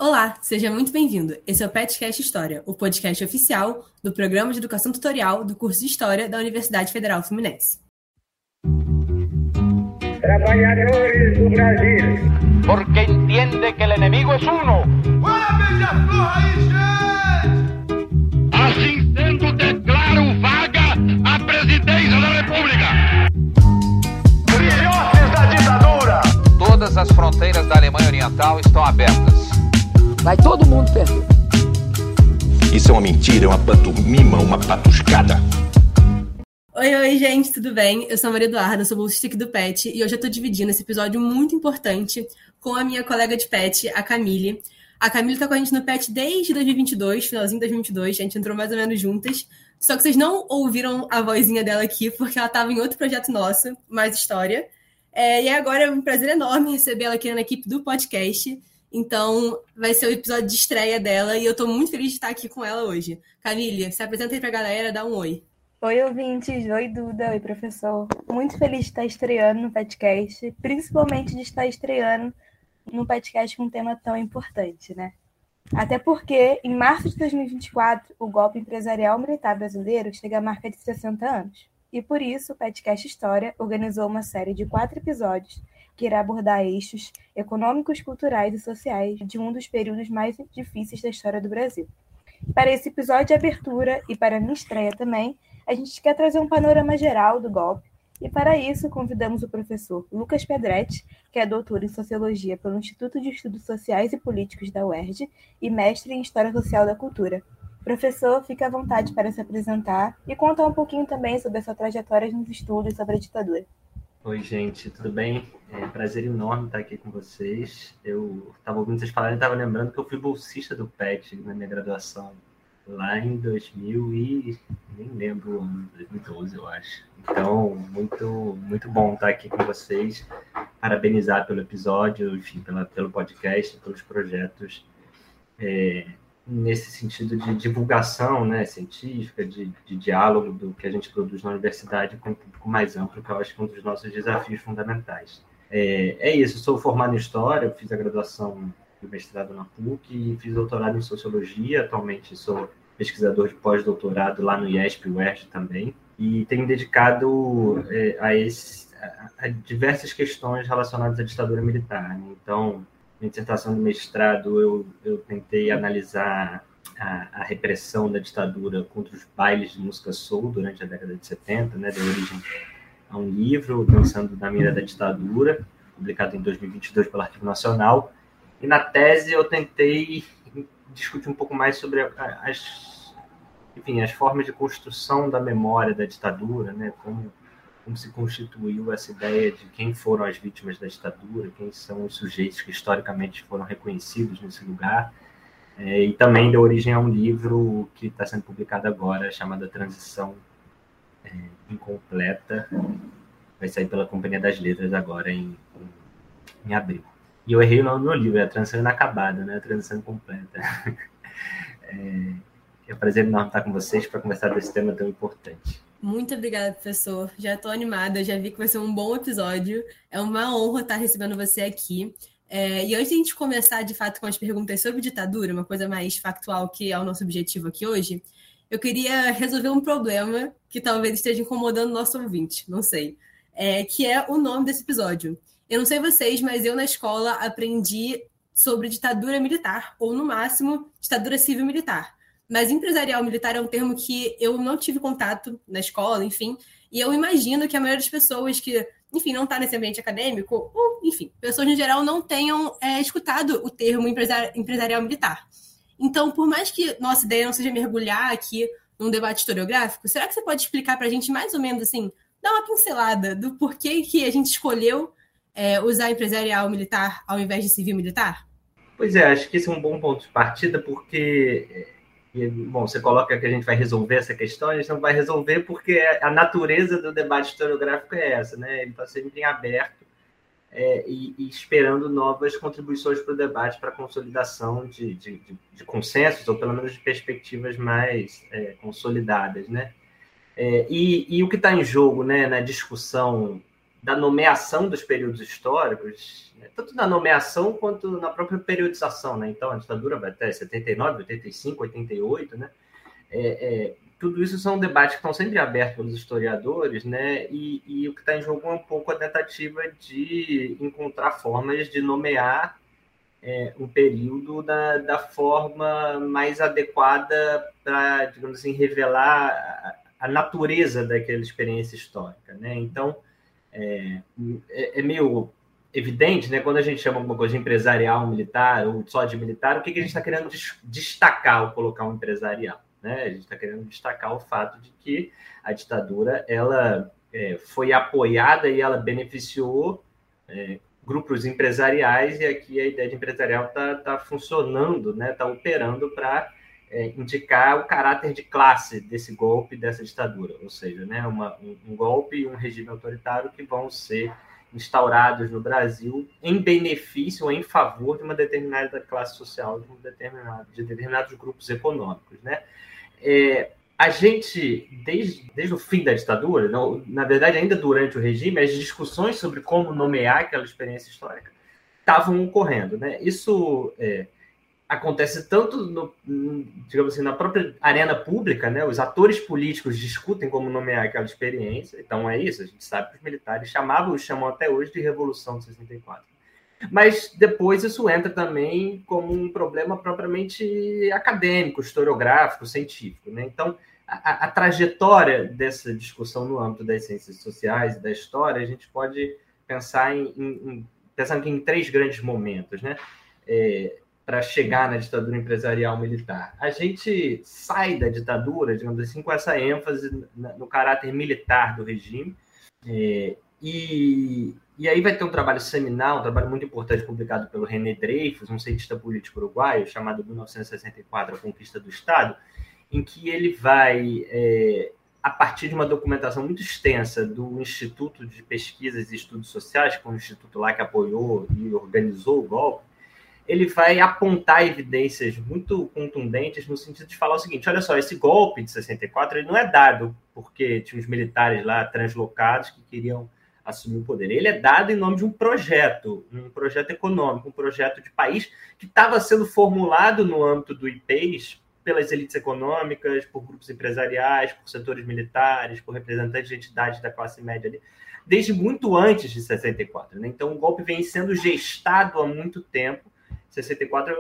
Olá, seja muito bem-vindo. Esse é o PetCast História, o podcast oficial do Programa de Educação Tutorial do curso de História da Universidade Federal Fluminense. Trabalhadores do Brasil. Porque entiende que el enemigo es uno. Assim sendo, declaro vaga a presidência da República. Filhotes da ditadura. Todas as fronteiras da Alemanha Oriental estão abertas. Vai todo mundo perder. Isso é uma mentira, é uma pantomima, uma patuscada. Oi, gente, tudo bem? Eu sou a Maria Eduarda, sou bolsista aqui do PET e hoje eu tô dividindo esse episódio muito importante com a minha colega de PET, a Camille. A Camille tá com a gente no PET desde 2022, finalzinho de 2022, a gente entrou mais ou menos juntas. Só que vocês não ouviram a vozinha dela aqui porque ela tava em outro projeto nosso, Mais História. E agora é um prazer enorme receber ela aqui na equipe do podcast. Então, vai ser o episódio de estreia dela e eu tô muito feliz de estar aqui com ela hoje. Camille, se apresenta aí pra galera, dá um oi. Oi, ouvintes. Oi, Duda. Oi, professor. Muito feliz de estar estreando no podcast, principalmente de estar estreando no podcast com um tema tão importante, né? Até porque, em março de 2024, o golpe empresarial militar brasileiro chega à marca de 60 anos. E por isso, o podcast História organizou uma série de 4 episódios que irá abordar eixos econômicos, culturais e sociais de um dos períodos mais difíceis da história do Brasil. Para esse episódio de abertura e para a minha estreia também, a gente quer trazer um panorama geral do golpe e para isso convidamos o professor Lucas Pedretti, que é doutor em Sociologia pelo Instituto de Estudos Sociais e Políticos da UERJ e mestre em História Social da Cultura. Professor, fique à vontade para se apresentar e contar um pouquinho também sobre a sua trajetória nos estudos sobre a ditadura. Oi, gente, tudo bem? É um prazer enorme estar aqui com vocês. Eu estava ouvindo vocês falarem e estava lembrando que eu fui bolsista do PET na minha graduação, lá em 2000 e nem lembro o ano, 2012, eu acho. Então, muito bom estar aqui com vocês. Parabenizar pelo episódio, enfim, pelo podcast, pelos projetos nesse sentido de divulgação, né, científica, de diálogo do que a gente produz na universidade com um público mais amplo, que eu acho que é um dos nossos desafios fundamentais. É isso, eu sou formado em História, eu fiz a graduação e o mestrado na PUC e fiz doutorado em Sociologia, atualmente sou pesquisador de pós-doutorado lá no IESP, UERJ também, e tenho dedicado a diversas questões relacionadas à ditadura militar, né? Então, minha dissertação de mestrado, eu tentei analisar a repressão da ditadura contra os bailes de música soul durante a década de 70, né, deu origem a um livro, Dançando na Mira da Ditadura, publicado em 2022 pelo Arquivo Nacional. E na tese eu tentei discutir um pouco mais sobre as formas de construção da memória da ditadura, né, como se constituiu essa ideia de quem foram as vítimas da ditadura, quem são os sujeitos que historicamente foram reconhecidos nesse lugar, e também deu origem a um livro que está sendo publicado agora, chamado Transição Incompleta, vai sair pela Companhia das Letras agora em abril. E eu errei o nome do meu livro, é a Transição Inacabada, né? A Transição Incompleta. É um prazer enorme estar com vocês para conversar desse tema tão importante. Muito obrigada, professor. Já estou animada, já vi que vai ser um bom episódio. É uma honra estar recebendo você aqui. E antes de a gente começar, de fato, com as perguntas sobre ditadura, uma coisa mais factual que é o nosso objetivo aqui hoje, eu queria resolver um problema que talvez esteja incomodando o nosso ouvinte, não sei, que é o nome desse episódio. Eu não sei vocês, mas eu na escola aprendi sobre ditadura militar, ou no máximo, ditadura civil-militar. Mas empresarial militar é um termo que eu não tive contato na escola, enfim, e eu imagino que a maioria das pessoas que, enfim, não está nesse ambiente acadêmico, ou, enfim, pessoas em geral não tenham escutado o termo empresarial militar. Então, por mais que nossa ideia não seja mergulhar aqui num debate historiográfico, será que você pode explicar para a gente mais ou menos, assim, dar uma pincelada do porquê que a gente escolheu usar empresarial militar ao invés de civil militar? Pois é, acho que esse é um bom ponto de partida, porque... bom, você coloca que a gente vai resolver essa questão, a gente não vai resolver porque a natureza do debate historiográfico é essa, né? Ele está sempre em aberto e esperando novas contribuições para o debate, para a consolidação de consensos, ou pelo menos de perspectivas mais consolidadas, né? E o que está em jogo, né, na discussão da nomeação dos períodos históricos, né? Tanto na nomeação quanto na própria periodização, né? Então, a ditadura vai até 79, 85, 88, né? Tudo isso são debates que estão sempre abertos pelos historiadores, né? E o que está em jogo é um pouco a tentativa de encontrar formas de nomear um período da forma mais adequada para, digamos assim, revelar a natureza daquela experiência histórica, né? Então, é meio evidente, né? Quando a gente chama alguma coisa de empresarial militar ou só de militar, o que a gente está querendo destacar ao colocar um empresarial, né? A gente está querendo destacar o fato de que a ditadura ela foi apoiada e ela beneficiou grupos empresariais, e aqui a ideia de empresarial está funcionando, né? Está operando para indicar o caráter de classe desse golpe, dessa ditadura, ou seja, né? Um golpe e um regime autoritário que vão ser instaurados no Brasil em benefício ou em favor de uma determinada classe social, de determinados grupos econômicos, né? A gente, desde o fim da ditadura, na verdade, ainda durante o regime, as discussões sobre como nomear aquela experiência histórica estavam ocorrendo, né? Isso acontece tanto, digamos assim, na própria arena pública, né? Os atores políticos discutem como nomear aquela experiência, então é isso, a gente sabe que os militares chamam até hoje de Revolução de 64. Mas depois isso entra também como um problema propriamente acadêmico, historiográfico, científico, né? Então, a trajetória dessa discussão no âmbito das ciências sociais e da história, a gente pode pensar em 3 grandes momentos, né? Para chegar na ditadura empresarial militar. A gente sai da ditadura, digamos assim, com essa ênfase no caráter militar do regime, e aí vai ter um trabalho seminal, um trabalho muito importante publicado pelo René Dreyfus, um cientista político uruguaio, chamado 1964, A Conquista do Estado, em que ele vai, a partir de uma documentação muito extensa do Instituto de Pesquisas e Estudos Sociais, que é um instituto lá que apoiou e organizou o golpe, ele vai apontar evidências muito contundentes no sentido de falar o seguinte: olha só, esse golpe de 64 ele não é dado porque tinha os militares lá translocados que queriam assumir o poder. Ele é dado em nome de um projeto econômico, um projeto de país que estava sendo formulado no âmbito do IPES pelas elites econômicas, por grupos empresariais, por setores militares, por representantes de entidades da classe média ali, desde muito antes de 64. Né? Então, o golpe vem sendo gestado há muito tempo. 64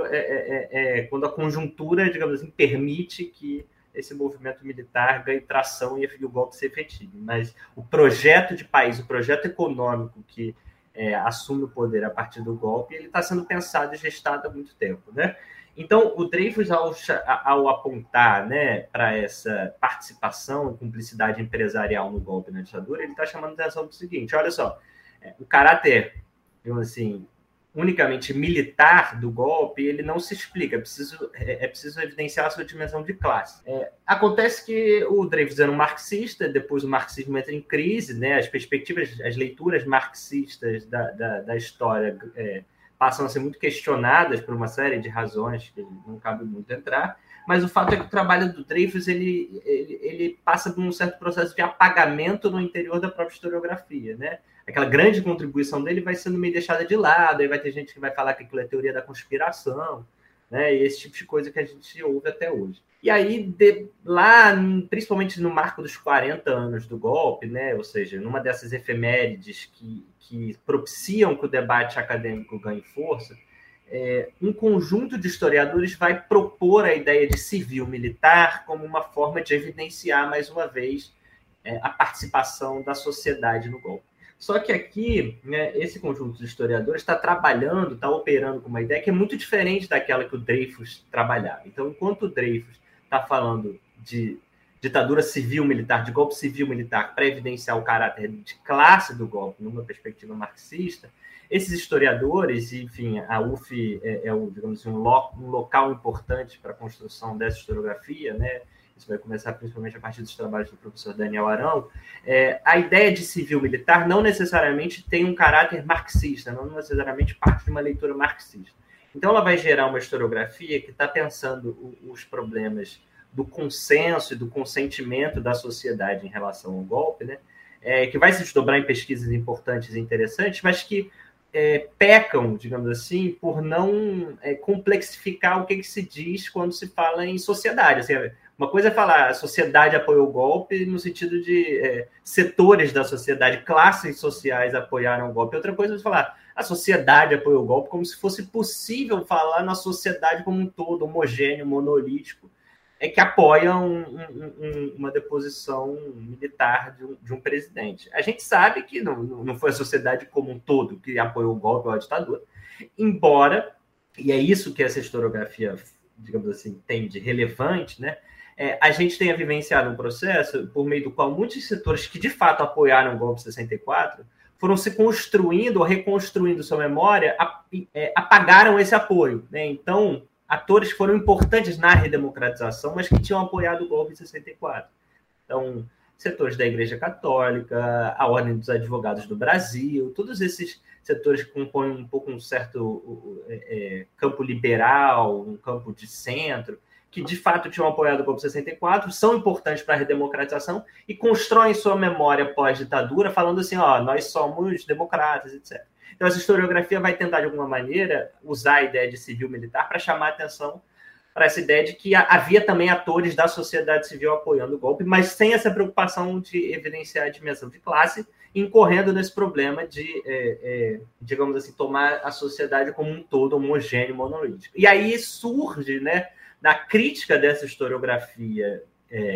é quando a conjuntura, digamos assim, permite que esse movimento militar ganhe tração e o golpe se efetive. Mas o projeto de país, o projeto econômico que assume o poder a partir do golpe, ele está sendo pensado e gestado há muito tempo, né? Então, o Dreyfus, ao apontar, né, para essa participação e cumplicidade empresarial no golpe na ditadura, ele está chamando a atenção do seguinte: olha só, o caráter, digamos assim, unicamente militar do golpe, ele não se explica, é preciso evidenciar a sua dimensão de classe. Acontece que o Dreyfus era um marxista, depois o marxismo entra em crise, né? As perspectivas, as leituras marxistas da história passam a ser muito questionadas por uma série de razões que não cabe muito entrar, mas o fato é que o trabalho do Dreyfus ele passa por um certo processo de apagamento no interior da própria historiografia, né? Aquela grande contribuição dele vai sendo meio deixada de lado, aí vai ter gente que vai falar que aquilo é teoria da conspiração, né? E esse tipo de coisa que a gente ouve até hoje. E aí, lá, principalmente no marco dos 40 anos do golpe, né? Ou seja, numa dessas efemérides que propiciam que o debate acadêmico ganhe força, um conjunto de historiadores vai propor a ideia de civil-militar como uma forma de evidenciar, mais uma vez, a participação da sociedade no golpe. Só que aqui, né, esse conjunto de historiadores está trabalhando, está operando com uma ideia que é muito diferente daquela que o Dreyfus trabalhava. Então, enquanto o Dreyfus está falando de ditadura civil-militar, de golpe civil-militar, para evidenciar o caráter de classe do golpe numa perspectiva marxista, esses historiadores, enfim, a UF digamos assim, um local importante para a construção dessa historiografia, né? Isso vai começar principalmente a partir dos trabalhos do professor Daniel Arão. A ideia de civil-militar não necessariamente tem um caráter marxista, não necessariamente parte de uma leitura marxista. Então, ela vai gerar uma historiografia que está pensando os problemas do consenso e do consentimento da sociedade em relação ao golpe, né? que vai se desdobrar em pesquisas importantes e interessantes, mas que pecam, digamos assim, por não complexificar o que se diz quando se fala em sociedade. Assim, uma coisa é falar a sociedade apoiou o golpe no sentido de setores da sociedade, classes sociais apoiaram o golpe. Outra coisa é falar a sociedade apoiou o golpe como se fosse possível falar na sociedade como um todo, homogêneo, monolítico, que apoia uma deposição militar de um presidente. A gente sabe que não foi a sociedade como um todo que apoiou o golpe ou a ditadura, embora, e é isso que essa historiografia, digamos assim, tem de relevante, né? A gente tenha vivenciado um processo por meio do qual muitos setores que de fato apoiaram o golpe de 64 foram se construindo ou reconstruindo sua memória, apagaram esse apoio, né? Então, atores que foram importantes na redemocratização, mas que tinham apoiado o golpe de 64. Então, setores da Igreja Católica, a Ordem dos Advogados do Brasil, todos esses setores que compõem um pouco um certo campo liberal, um campo de centro, que de fato tinham apoiado o golpe de 64, são importantes para a redemocratização e constroem sua memória pós-ditadura falando assim, nós somos democratas, etc. Então, essa historiografia vai tentar, de alguma maneira, usar a ideia de civil-militar para chamar a atenção para essa ideia de que havia também atores da sociedade civil apoiando o golpe, mas sem essa preocupação de evidenciar a dimensão de classe, incorrendo nesse problema de, digamos assim, tomar a sociedade como um todo homogêneo, monolítico. E aí surge, né, na crítica dessa historiografia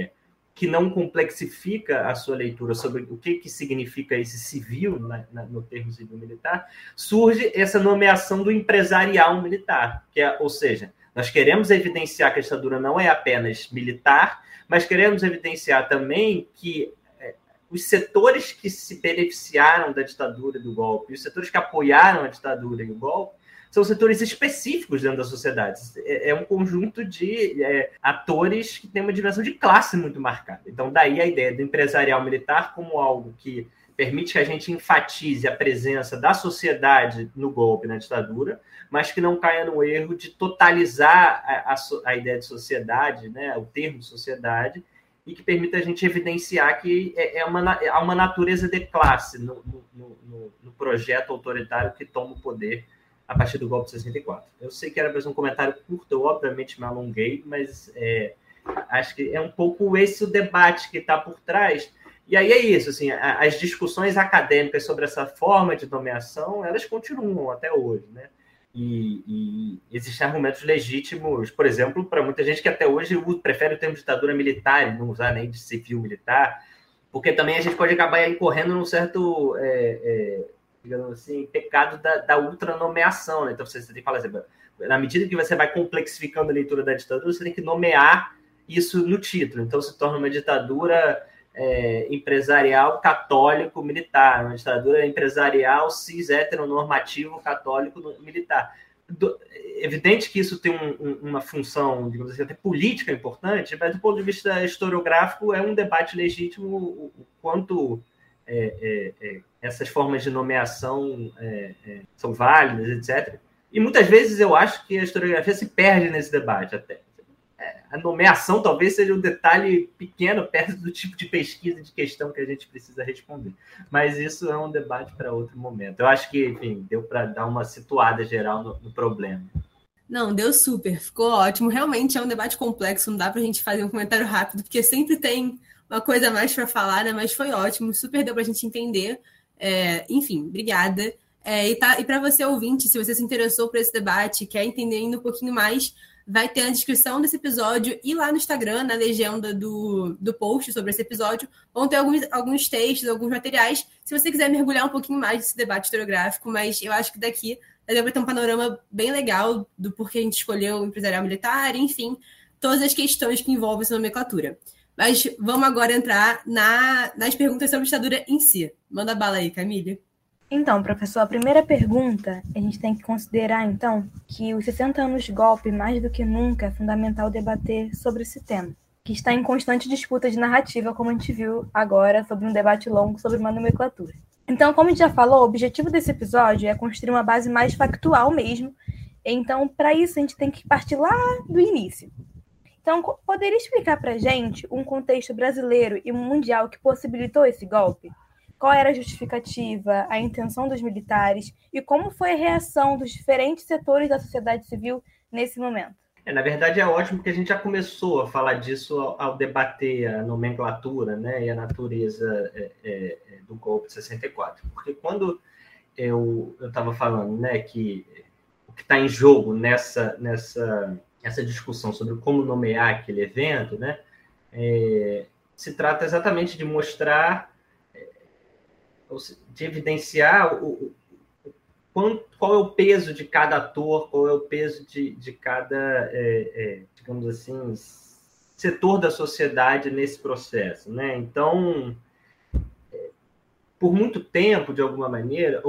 que não complexifica a sua leitura sobre o que significa esse civil, no termo civil-militar, surge essa nomeação do empresarial militar, ou seja, nós queremos evidenciar que a ditadura não é apenas militar, mas queremos evidenciar também que os setores que se beneficiaram da ditadura e do golpe, os setores que apoiaram a ditadura e o golpe, são setores específicos dentro da sociedade. É um conjunto de atores que tem uma dimensão de classe muito marcada. Então, daí a ideia do empresarial militar como algo que permite que a gente enfatize a presença da sociedade no golpe, na ditadura, mas que não caia no erro de totalizar a ideia de sociedade, né, o termo sociedade, e que permita a gente evidenciar que há uma natureza de classe no projeto autoritário que toma o poder a partir do golpe de 64. Eu sei que era para um comentário curto, eu obviamente me alonguei, mas acho que é um pouco esse o debate que está por trás. E aí é isso, assim, as discussões acadêmicas sobre essa forma de nomeação, elas continuam até hoje, né? E existem argumentos legítimos, por exemplo, para muita gente que até hoje prefere o termo ditadura militar e não usar nem de civil militar, porque também a gente pode acabar incorrendo num certo... digamos assim, pecado da ultranomeação, né? Então você tem que falar assim, na medida que você vai complexificando a leitura da ditadura, você tem que nomear isso no título. Então se torna uma ditadura empresarial católico militar, uma ditadura empresarial cis heteronormativo católico militar. Evidente que isso tem uma função, digamos assim, até política importante, mas do ponto de vista historiográfico é um debate legítimo o quanto essas formas de nomeação são válidas, etc. E muitas vezes eu acho que a historiografia se perde nesse debate até. A nomeação talvez seja um detalhe pequeno perto do tipo de pesquisa, de questão que a gente precisa responder. Mas isso é um debate para outro momento. Eu acho que, enfim, deu para dar uma situada geral no problema. Não, deu super, ficou ótimo. Realmente é um debate complexo, não dá para a gente fazer um comentário rápido, porque sempre tem uma coisa a mais para falar, né? Mas foi ótimo, super deu para a gente entender. Enfim, obrigada. E para você, ouvinte, se você se interessou por esse debate, quer entender ainda um pouquinho mais, vai ter na descrição desse episódio e lá no Instagram, na legenda do post sobre esse episódio, vão ter alguns textos, alguns materiais, se você quiser mergulhar um pouquinho mais nesse debate historiográfico, mas eu acho que daqui vai ter um panorama bem legal do porquê a gente escolheu o empresarial militar, enfim, todas as questões que envolvem essa nomenclatura. Mas vamos agora entrar nas perguntas sobre a ditadura em si. Manda bala aí, Camille. Então, professor, a primeira pergunta, a gente tem que considerar, então, que os 60 anos de golpe, mais do que nunca, é fundamental debater sobre esse tema, que está em constante disputa de narrativa, como a gente viu agora, sobre um debate longo sobre uma nomenclatura. Então, como a gente já falou, o objetivo desse episódio é construir uma base mais factual mesmo. Então, para isso, a gente tem que partir lá do início. Então, poderia explicar para a gente um contexto brasileiro e mundial que possibilitou esse golpe? qual era a justificativa, a intenção dos militares e como foi a reação dos diferentes setores da sociedade civil nesse momento. Na verdade, é ótimo que a gente já começou a falar disso ao debater a nomenclatura, né, e a natureza do golpe de 64. Porque quando eu estava falando, né, que o que está em jogo nessa discussão sobre como nomear aquele evento, né, se trata exatamente de mostrar, de evidenciar qual é o peso de cada ator, qual é o peso de cada, digamos assim, setor da sociedade nesse processo, né? Então, por muito tempo, de alguma maneira,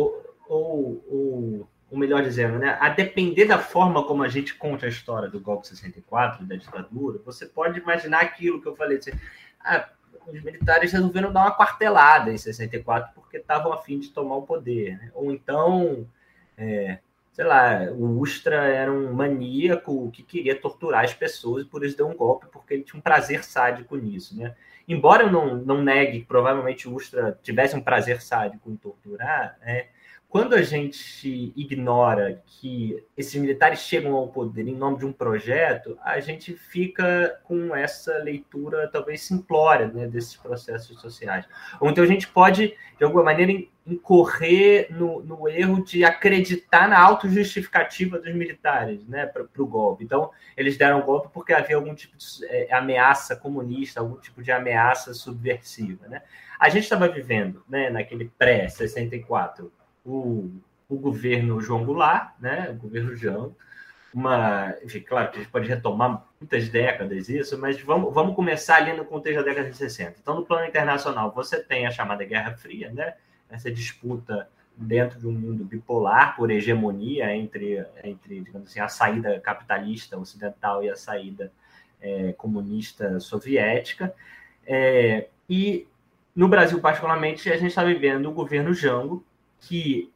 ou melhor dizendo, né, a depender da forma como a gente conta a história do golpe de 64, da ditadura, você pode imaginar aquilo que eu falei, assim, os militares resolveram dar uma quartelada em 64 porque estavam a fim de tomar o poder, né? Ou então, sei lá, o Ustra era um maníaco que queria torturar as pessoas e por isso deu um golpe, porque ele tinha um prazer sádico nisso, né? Embora eu não negue que provavelmente o Ustra tivesse um prazer sádico em torturar, quando a gente ignora que esses militares chegam ao poder em nome de um projeto, a gente fica com essa leitura talvez simplória, né, desses processos sociais. Ou então a gente pode, de alguma maneira, incorrer no erro de acreditar na autojustificativa dos militares, né, para o golpe. Então, eles deram o golpe porque havia algum tipo de ameaça comunista, algum tipo de ameaça subversiva, né? A gente estava vivendo, né, naquele pré-64, o governo João Goulart, né, o governo Jango, enfim, claro que a gente pode retomar muitas décadas isso, mas vamos começar ali no contexto da década de 60. Então, no plano internacional, você tem a chamada Guerra Fria, né, essa disputa dentro de um mundo bipolar por hegemonia entre digamos assim, a saída capitalista ocidental e a saída comunista soviética. E no Brasil, particularmente, a gente está vivendo o governo Jango, que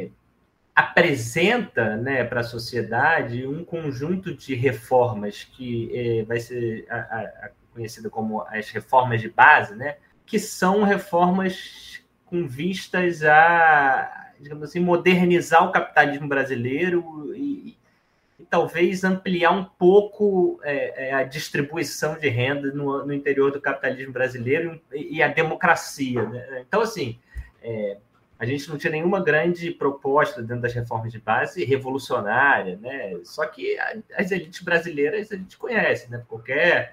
apresenta, né, para a sociedade um conjunto de reformas que vai ser conhecida como as reformas de base, né, que são reformas com vistas a, digamos assim, modernizar o capitalismo brasileiro e talvez ampliar um pouco a distribuição de renda no interior do capitalismo brasileiro e a democracia, né? Então, assim, a gente não tinha nenhuma grande proposta dentro das reformas de base revolucionária, né? Só que as elites brasileiras a gente conhece, né? Qualquer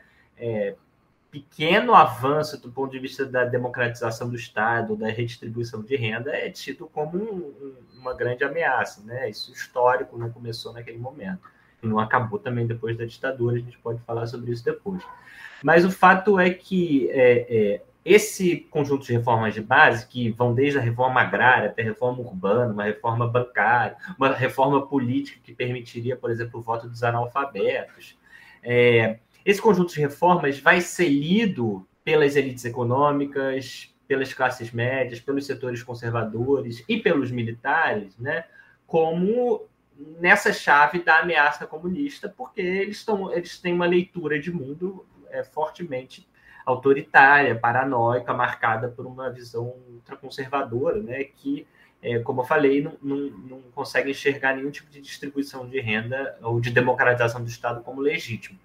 pequeno avanço do ponto de vista da democratização do Estado, da redistribuição de renda, é tido como uma grande ameaça, né? Isso histórico, não começou naquele momento. E não acabou também depois da ditadura, a gente pode falar sobre isso depois. Mas o fato é que esse conjunto de reformas de base, que vão desde a reforma agrária até a reforma urbana, uma reforma bancária, uma reforma política que permitiria, por exemplo, o voto dos analfabetos, esse conjunto de reformas vai ser lido pelas elites econômicas, pelas classes médias, pelos setores conservadores e pelos militares, né, como nessa chave da ameaça comunista, porque eles têm uma leitura de mundo fortemente autoritária, paranoica, marcada por uma visão ultraconservadora, né, que, como eu falei, não consegue enxergar nenhum tipo de distribuição de renda ou de democratização do Estado como legítimo.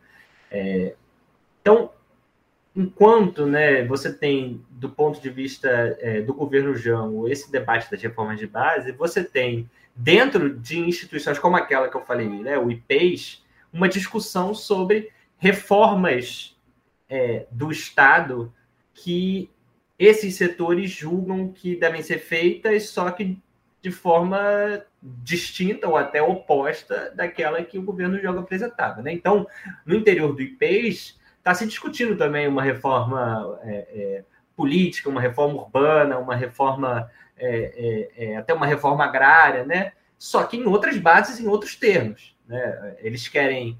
Então, enquanto, né, você tem, do ponto de vista do governo Jango, esse debate das reformas de base, você tem, dentro de instituições como aquela que eu falei, né, o IPES, uma discussão sobre reformas do Estado que esses setores julgam que devem ser feitas, só que de forma distinta ou até oposta daquela que o governo Jango apresentava, né? Então, no interior do IPES, está se discutindo também uma reforma política, uma reforma urbana, uma reforma, até uma reforma agrária, né? Só que em outras bases, em outros termos, né? Eles querem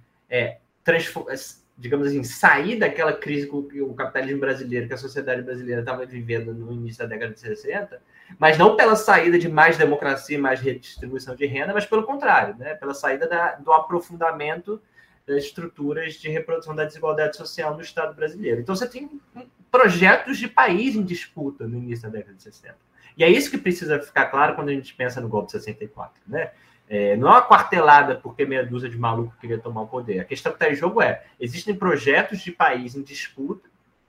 digamos assim, sair daquela crise que o capitalismo brasileiro, que a sociedade brasileira estava vivendo no início da década de 60, mas não pela saída de mais democracia, mais redistribuição de renda, mas pelo contrário, né? Pela saída do aprofundamento das estruturas de reprodução da desigualdade social no Estado brasileiro. Então, você tem projetos de país em disputa no início da década de 60. E é isso que precisa ficar claro quando a gente pensa no golpe de 64, né? Não é uma quartelada porque meia dúzia de maluco queria tomar o poder. A questão que está em jogo existem projetos de país em disputa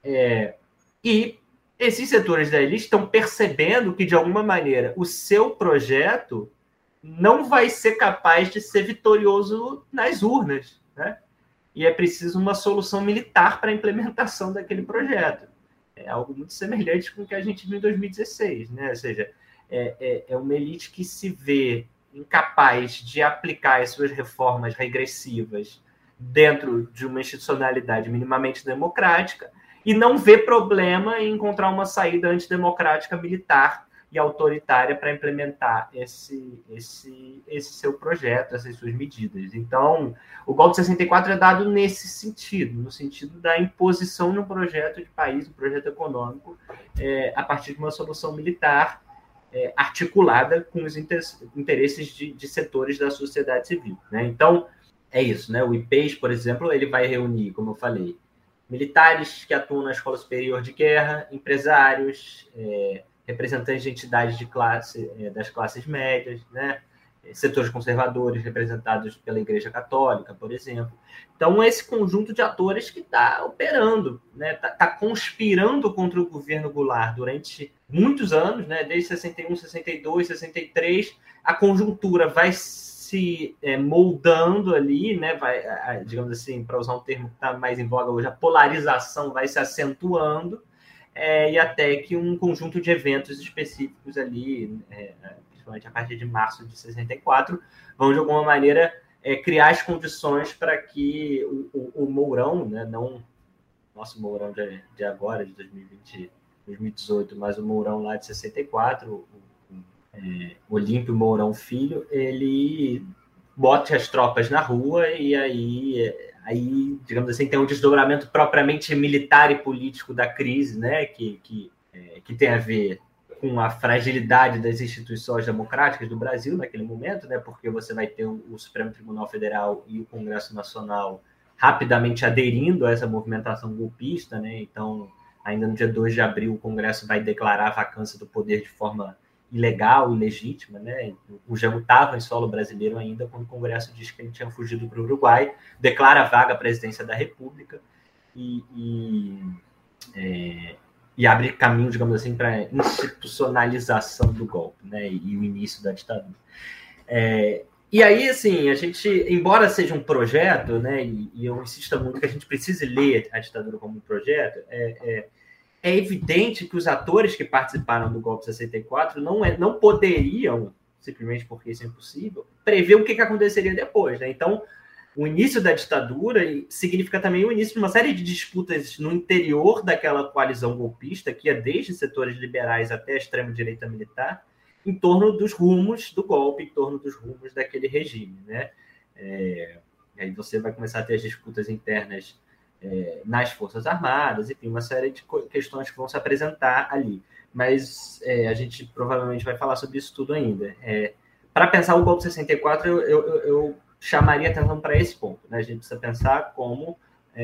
e esses setores da elite estão percebendo que, de alguma maneira, o seu projeto não vai ser capaz de ser vitorioso nas urnas, né? E é preciso uma solução militar para a implementação daquele projeto. É algo muito semelhante com o que a gente viu em 2016, né? Ou seja, é uma elite que se vê incapaz de aplicar as suas reformas regressivas dentro de uma institucionalidade minimamente democrática e não vê problema em encontrar uma saída antidemocrática militar e autoritária para implementar esse seu projeto, essas suas medidas. Então, o golpe de 64 é dado nesse sentido, no sentido da imposição de um projeto de país, um projeto econômico, a partir de uma solução militar articulada com os interesses de setores da sociedade civil, né? Então, é isso, né? O IPES, por exemplo, ele vai reunir, como eu falei, militares que atuam na Escola Superior de Guerra, empresários, representantes de entidades de classe, das classes médias, né? Setores conservadores representados pela Igreja Católica, por exemplo. Então, esse conjunto de atores que está operando, né? Tá conspirando contra o governo Goulart durante muitos anos, né? Desde 61, 62, 63, a conjuntura vai se moldando ali, né? Vai, digamos assim, para usar um termo que está mais em voga hoje, a polarização vai se acentuando, e até que um conjunto de eventos específicos ali, principalmente a partir de março de 64, vão, de alguma maneira, criar as condições para que o Mourão, né, não nosso Mourão de agora, de 2020, 2018, mas o Mourão lá de 64, Olímpio Mourão Filho, ele bote as tropas na rua e aí, digamos assim, tem um desdobramento propriamente militar e político da crise, né, que tem a ver com a fragilidade das instituições democráticas do Brasil naquele momento, né, porque você vai ter o Supremo Tribunal Federal e o Congresso Nacional rapidamente aderindo a essa movimentação golpista, né? Então, ainda no dia 2 de abril, o Congresso vai declarar a vacância do poder de forma ilegal, ilegítima, né? O Jango estava em solo brasileiro ainda quando o Congresso diz que ele tinha fugido para o Uruguai, declara vaga à presidência da República e abre caminho, digamos assim, para a institucionalização do golpe, né? E o início da ditadura. E aí, assim, a gente, embora seja um projeto, né? E eu insisto muito que a gente precise ler a ditadura como um projeto, é evidente que os atores que participaram do golpe de 64 não poderiam, simplesmente porque isso é impossível, prever o que aconteceria depois, né? Então, o início da ditadura significa também o início de uma série de disputas no interior daquela coalizão golpista, que ia desde setores liberais até a extrema-direita militar, em torno dos rumos do golpe, em torno dos rumos daquele regime, né? Aí você vai começar a ter as disputas internas nas Forças Armadas, enfim, uma série de questões que vão se apresentar ali. Mas a gente provavelmente vai falar sobre isso tudo ainda. Para pensar o golpe de 64, eu chamaria atenção para esse ponto, né? A gente precisa pensar como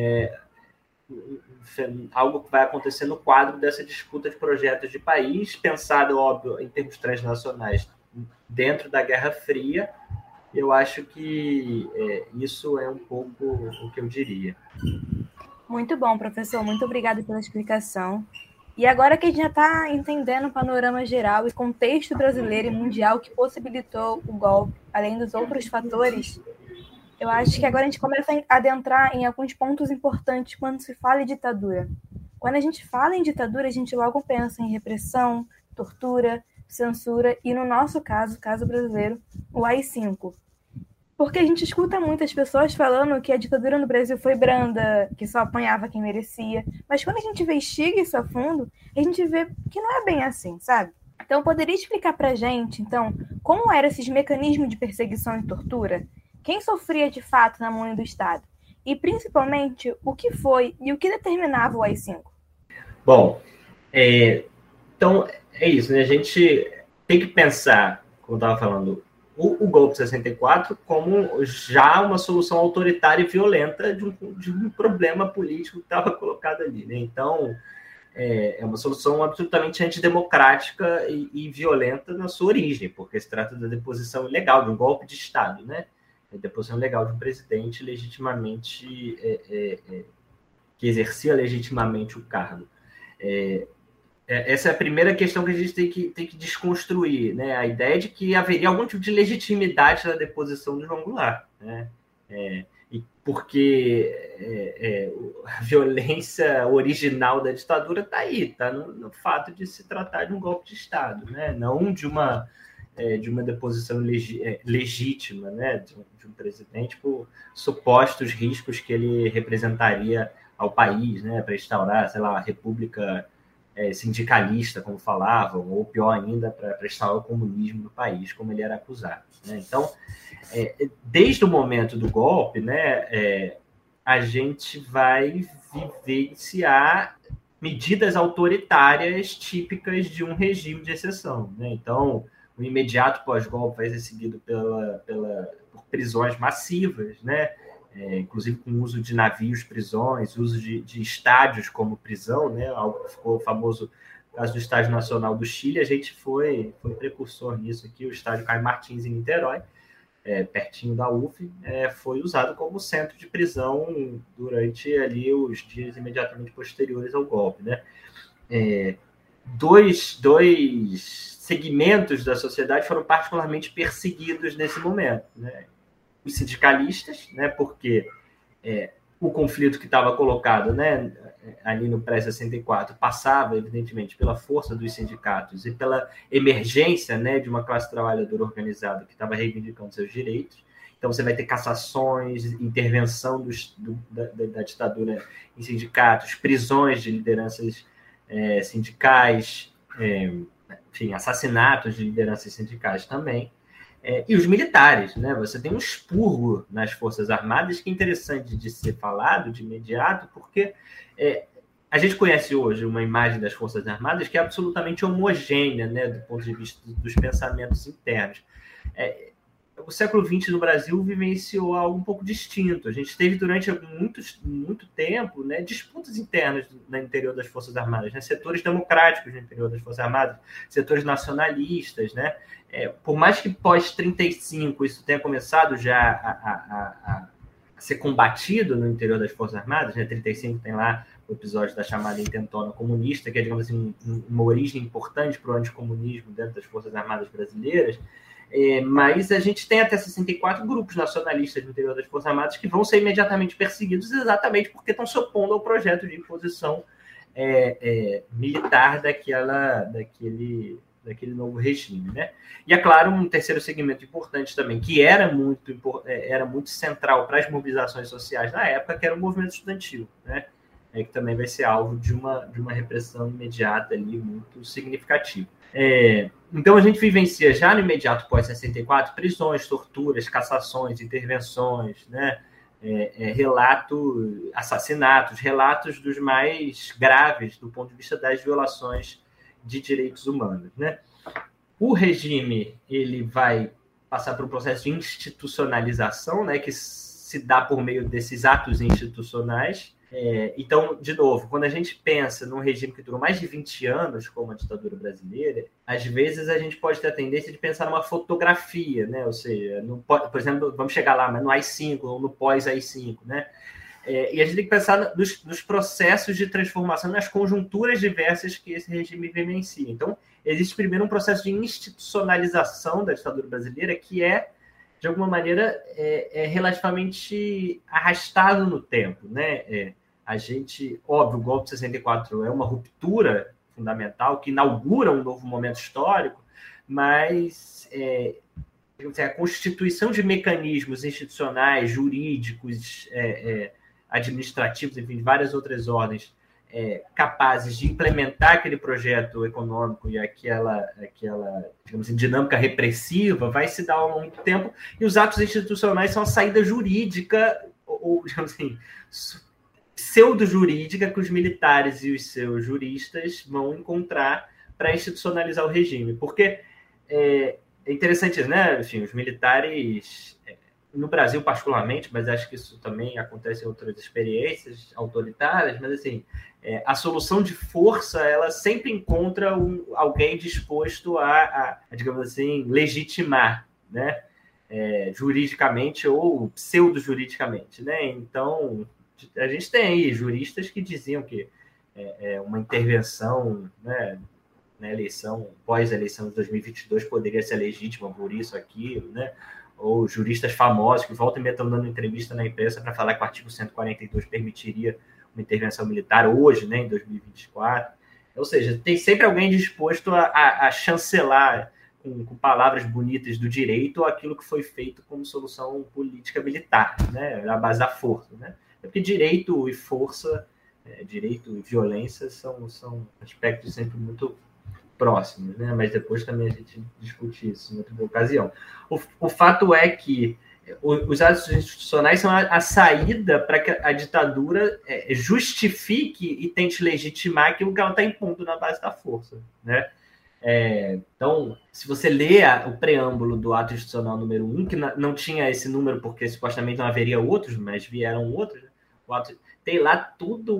algo que vai acontecer no quadro dessa disputa de projetos de país, pensado, óbvio, em termos transnacionais, dentro da Guerra Fria. Eu acho que isso é um pouco o que eu diria. Muito bom, professor. Muito obrigada pela explicação. E agora que a gente já está entendendo o panorama geral e contexto brasileiro e mundial que possibilitou o golpe, além dos outros fatores, eu acho que agora a gente começa a adentrar em alguns pontos importantes quando se fala em ditadura. Quando a gente fala em ditadura, a gente logo pensa em repressão, tortura, censura e, no nosso caso brasileiro, o AI-5. Porque a gente escuta muitas pessoas falando que a ditadura no Brasil foi branda, que só apanhava quem merecia. Mas quando a gente investiga isso a fundo, a gente vê que não é bem assim, sabe? Então, poderia explicar pra gente, então, como eram esses mecanismos de perseguição e tortura? Quem sofria de fato na mão do Estado? E, principalmente, o que foi e o que determinava o AI-5? Bom, então, é isso, né? A gente tem que pensar, como eu estava falando, o golpe de 64 como já uma solução autoritária e violenta de um problema político que estava colocado ali, né? Então, é uma solução absolutamente antidemocrática e violenta na sua origem, porque se trata da deposição ilegal, de um golpe de Estado, né? A deposição ilegal de um presidente legitimamente que exercia legitimamente o cargo. Essa é a primeira questão que a gente tem que desconstruir, né? A ideia de que haveria algum tipo de legitimidade na deposição de João Goulart, né? E porque a violência original da ditadura está aí, está no fato de se tratar de um golpe de Estado, né? Não de uma deposição legítima, né? De um presidente por supostos riscos que ele representaria ao país, né? Para instaurar, sei lá, uma república sindicalista, como falavam, ou pior ainda, para instaurar o comunismo no país, como ele era acusado, né? Então, desde o momento do golpe, né, a gente vai vivenciar medidas autoritárias típicas de um regime de exceção, né? Então, o imediato pós-golpe vai ser seguido por prisões massivas, né? Inclusive com o uso de navios prisões, uso de estádios como prisão, né? Algo que ficou famoso no caso do Estádio Nacional do Chile. A gente foi precursor nisso aqui, o Estádio Caio Martins em Niterói, pertinho da UF, foi usado como centro de prisão durante ali os dias imediatamente posteriores ao golpe, né? Dois segmentos da sociedade foram particularmente perseguidos nesse momento, né? Os sindicalistas, né? Porque o conflito que estava colocado, né, ali no pré-64 passava, evidentemente, pela força dos sindicatos e pela emergência, né, de uma classe trabalhadora organizada que estava reivindicando seus direitos. Então, você vai ter cassações, intervenção da ditadura em sindicatos, prisões de lideranças sindicais, enfim, assassinatos de lideranças sindicais também. E os militares, né? Você tem um expurgo nas Forças Armadas que é interessante de ser falado de imediato, porque a gente conhece hoje uma imagem das Forças Armadas que é absolutamente homogênea, né, do ponto de vista dos pensamentos internos. O século XX no Brasil vivenciou algo um pouco distinto. A gente teve durante muito tempo, né, disputas internas no interior das Forças Armadas, né, setores democráticos no interior das Forças Armadas, setores nacionalistas, né? Por mais que pós-35 isso tenha começado já a ser combatido no interior das Forças Armadas, né? 35 tem lá o episódio da chamada intentona comunista, que é, digamos assim, uma origem importante para o anticomunismo dentro das Forças Armadas brasileiras, mas a gente tem até 64 grupos nacionalistas no interior das Forças Armadas que vão ser imediatamente perseguidos exatamente porque estão se opondo ao projeto de imposição militar daquele novo regime, né? E, é claro, um terceiro segmento importante também, que era muito central para as mobilizações sociais na época, que era o movimento estudantil, né? Que também vai ser alvo de uma repressão imediata ali, muito significativa. Então, a gente vivencia já no imediato pós-64 prisões, torturas, cassações, intervenções, né? Assassinatos, relatos dos mais graves do ponto de vista das violações de direitos humanos, né? O regime ele vai passar por um processo de institucionalização, né, que se dá por meio desses atos institucionais. Então, de novo, quando a gente pensa num regime que durou mais de 20 anos, como a ditadura brasileira, às vezes a gente pode ter a tendência de pensar numa fotografia, né? Ou seja, por exemplo, vamos chegar lá, mas no AI-5 ou no pós-AI-5, né? E a gente tem que pensar nos processos de transformação, nas conjunturas diversas que esse regime vivencia. Então, existe primeiro um processo de institucionalização da ditadura brasileira que de alguma maneira, relativamente arrastado no tempo, né? Óbvio, o golpe de 64 é uma ruptura fundamental que inaugura um novo momento histórico, mas a constituição de mecanismos institucionais, jurídicos, administrativos, enfim, de várias outras ordens, capazes de implementar aquele projeto econômico e aquela digamos assim, dinâmica repressiva vai se dar ao longo do tempo, e os atos institucionais são a saída jurídica, ou digamos assim, pseudo-jurídica que os militares e os seus juristas vão encontrar para institucionalizar o regime. Porque é interessante, né? Enfim, os militares no Brasil particularmente, mas acho que isso também acontece em outras experiências autoritárias, mas assim, a solução de força, ela sempre encontra alguém disposto a, digamos assim, legitimar, né? Juridicamente ou pseudo-juridicamente, né? Então, a gente tem aí juristas que diziam que uma intervenção, né, na eleição, pós-eleição de 2022, poderia ser legítima por isso, aquilo, né? Ou juristas famosos que voltam e meia estão dando entrevista na imprensa para falar que o artigo 142 permitiria uma intervenção militar hoje, né, em 2024. Ou seja, tem sempre alguém disposto a chancelar com palavras bonitas do direito aquilo que foi feito como solução política militar, né, à base da força, né? Porque direito e força, direito e violência são aspectos sempre muito próximos, né? Mas depois também a gente discute isso em outra ocasião. O fato é que os atos institucionais são a saída para que a ditadura justifique e tente legitimar aquilo que ela está impondo na base da força, né? Então, se você lê o preâmbulo do ato institucional número 1, que não tinha esse número porque supostamente não haveria outros, mas vieram outros, né? Tem lá tudo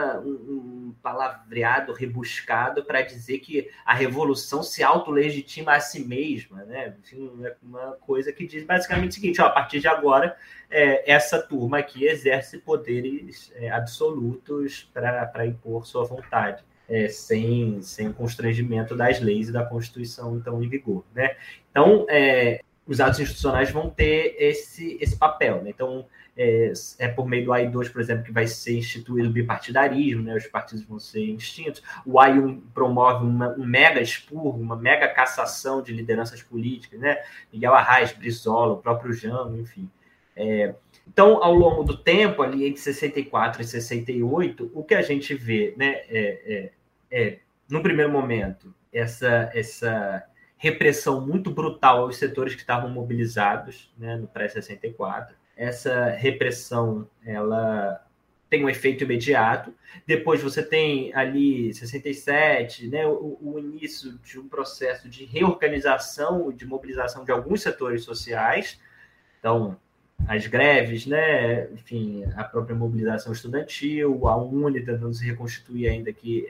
um palavreado rebuscado para dizer que a revolução se autolegitima a si mesma, né? Uma coisa que diz basicamente o seguinte: a partir de agora, essa turma aqui exerce poderes absolutos para impor sua vontade, sem constrangimento das leis e da Constituição então em vigor, né? Então, os atos institucionais vão ter esse papel, né? Então, por meio do AI2, por exemplo, que vai ser instituído o bipartidarismo, né? Os partidos vão ser extintos. O AI1 promove um mega expurgo, uma mega cassação de lideranças políticas, né? Miguel Arraes, Brizola, o próprio Jango, enfim. Então, ao longo do tempo, ali entre 64 e 68, o que a gente vê, né, no primeiro momento, essa repressão muito brutal aos setores que estavam mobilizados, né, no pré-64. Essa repressão, ela tem um efeito imediato. Depois você tem ali 67, né, o início de um processo de reorganização e de mobilização de alguns setores sociais. Então, as greves, né, enfim, a própria mobilização estudantil, a UNE tentando se reconstituir ainda aqui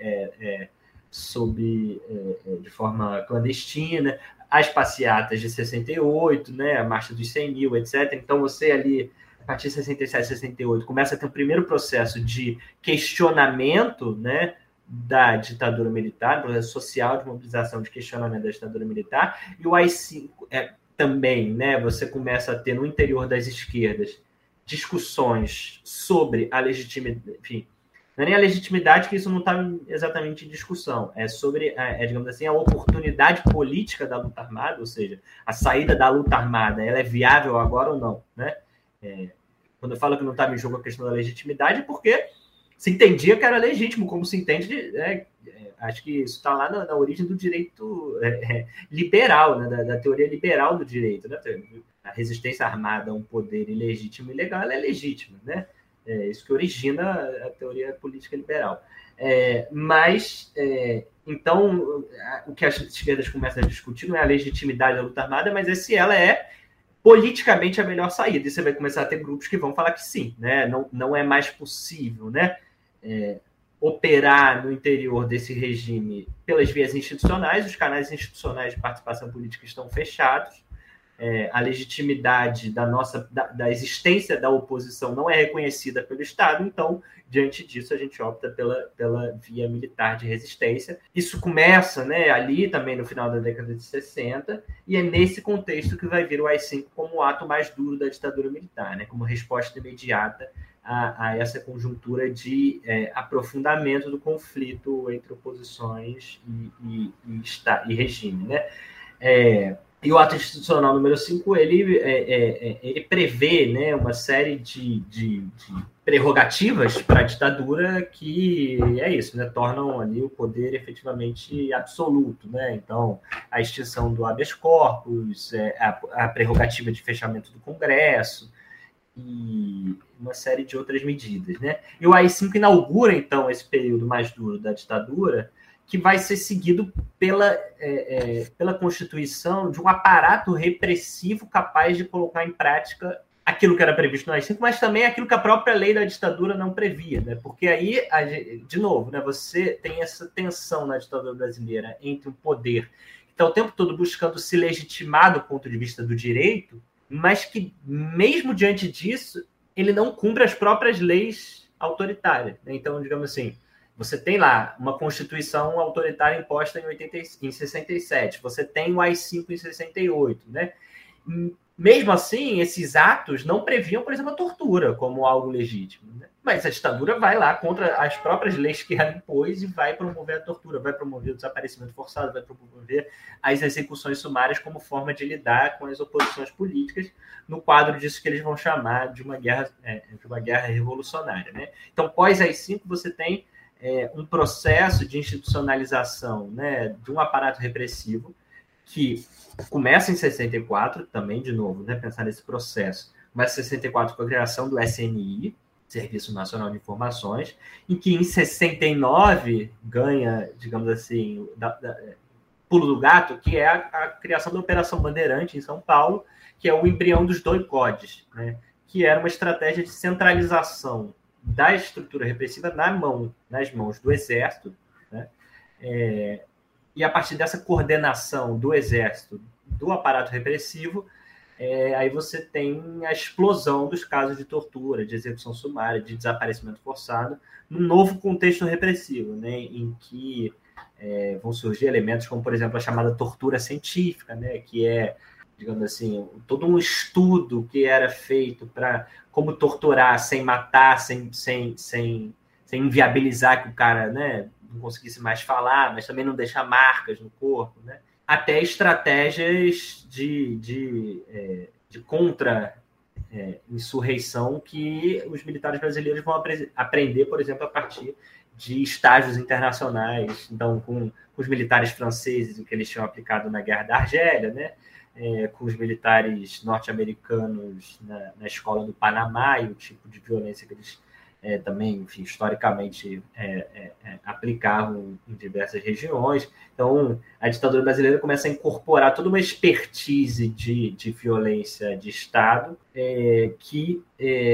de forma clandestina, as passeatas de 68, né, a Marcha dos 100 mil, etc. Então, você ali, a partir de 67, 68, começa a ter um primeiro processo de questionamento, né, da ditadura militar, um processo social de mobilização de questionamento da ditadura militar, e o AI-5 também, né, você começa a ter no interior das esquerdas discussões sobre a legitimidade, enfim, não é nem a legitimidade, que isso não está exatamente em discussão, é sobre, digamos assim, a oportunidade política da luta armada, ou seja, a saída da luta armada, ela é viável agora ou não, né? Quando eu falo que não estava em jogo a questão da legitimidade, é porque se entendia que era legítimo, como se entende, acho que isso está lá na origem do direito liberal, né? Da teoria liberal do direito, né? A resistência armada a um poder ilegítimo e ilegal, ela é legítima, né? Isso que origina a teoria política liberal. Então, o que as esquerdas começam a discutir não é a legitimidade da luta armada, mas se ela é politicamente a melhor saída. E você vai começar a ter grupos que vão falar que sim, né? Não é mais possível, né, operar no interior desse regime pelas vias institucionais. Os canais institucionais de participação política estão fechados. A legitimidade da existência da oposição não é reconhecida pelo Estado, então, diante disso, a gente opta pela via militar de resistência. Isso começa, né, ali também no final da década de 60, e é nesse contexto que vai vir o AI-5 como o ato mais duro da ditadura militar, né, como resposta imediata a essa conjuntura de aprofundamento do conflito entre oposições e regime, né? E o ato institucional número 5, ele prevê, né, uma série de prerrogativas para a ditadura que isso, né, tornam ali o poder efetivamente absoluto, né? Então, a extinção do habeas corpus, a prerrogativa de fechamento do Congresso e uma série de outras medidas, né? E o AI-5 inaugura, então, esse período mais duro da ditadura, que vai ser seguido pela constituição de um aparato repressivo capaz de colocar em prática aquilo que era previsto no AI-5, mas também aquilo que a própria lei da ditadura não previa, né? Porque aí, de novo, né, você tem essa tensão na ditadura brasileira entre um poder que está o tempo todo buscando se legitimar do ponto de vista do direito, mas que, mesmo diante disso, ele não cumpre as próprias leis autoritárias, né? Então, digamos assim, você tem lá uma Constituição autoritária imposta em 67, você tem o AI-5 em 68, né? Mesmo assim, esses atos não previam, por exemplo, a tortura como algo legítimo, né? Mas a ditadura vai lá contra as próprias leis que ela impôs e vai promover a tortura, vai promover o desaparecimento forçado, vai promover as execuções sumárias como forma de lidar com as oposições políticas no quadro disso que eles vão chamar de uma guerra revolucionária, né? Então, pós AI-5, você tem um processo de institucionalização, né, de um aparato repressivo que começa em 64, também, de novo, né, pensar nesse processo. Começa em 64 com a criação do SNI, Serviço Nacional de Informações, em que em 69 ganha, digamos assim, pulo do gato, que é a criação da Operação Bandeirante em São Paulo, que é o embrião dos doicodes, né, que era uma estratégia de centralização da estrutura repressiva nas mãos do Exército, né, e a partir dessa coordenação do Exército, do aparato repressivo, aí você tem a explosão dos casos de tortura, de execução sumária, de desaparecimento forçado, num novo contexto repressivo, né, em que vão surgir elementos como, por exemplo, a chamada tortura científica, né, que é, digamos assim, todo um estudo que era feito para como torturar sem matar, sem inviabilizar que o cara, né, não conseguisse mais falar, mas também não deixar marcas no corpo, né? Até estratégias de contra-insurreição que os militares brasileiros vão aprender, por exemplo, a partir de estágios internacionais. Então, com os militares franceses, o que eles tinham aplicado na Guerra da Argélia, né? Com os militares norte-americanos na escola do Panamá e o tipo de violência que eles também, enfim, historicamente aplicavam em diversas regiões. Então, a ditadura brasileira começa a incorporar toda uma expertise de violência de Estado que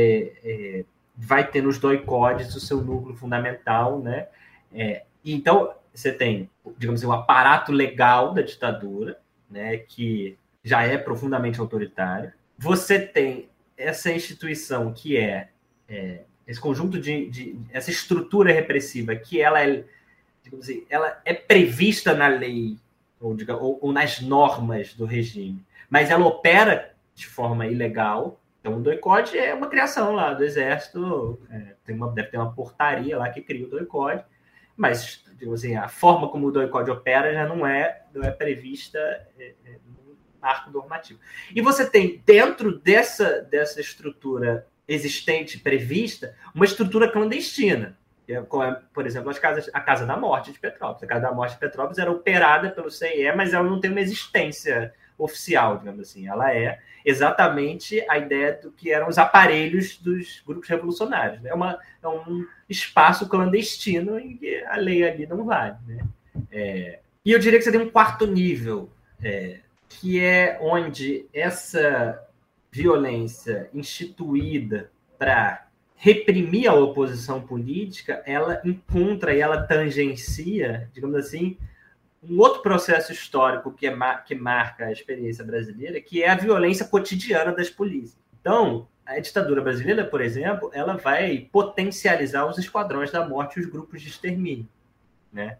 vai ter nos doicodes o seu núcleo fundamental, né? Então, você tem, digamos assim, o aparato legal da ditadura, né, que já é profundamente autoritário. Você tem essa instituição que esse conjunto essa estrutura repressiva que ela digamos assim, ela é prevista na lei ou nas normas do regime, mas ela opera de forma ilegal. Então, o doicode é uma criação lá do Exército, deve ter uma portaria lá que cria o doicode, mas, digamos assim, a forma como o doicode opera já não é prevista no marco normativo. E você tem, dentro dessa estrutura existente, prevista, uma estrutura clandestina, que é, por exemplo, a Casa da Morte de Petrópolis. A Casa da Morte de Petrópolis era operada pelo CIE, mas ela não tem uma existência oficial, digamos assim. Ela é exatamente a ideia do que eram os aparelhos dos grupos revolucionários, né? É um espaço clandestino em que a lei ali não vale, né? E eu diria que você tem um quarto nível, que é onde essa violência instituída para reprimir a oposição política, ela encontra e ela tangencia, digamos assim, um outro processo histórico que marca a experiência brasileira, que é a violência cotidiana das polícias. Então, a ditadura brasileira, por exemplo, ela vai potencializar os esquadrões da morte e os grupos de extermínio, né?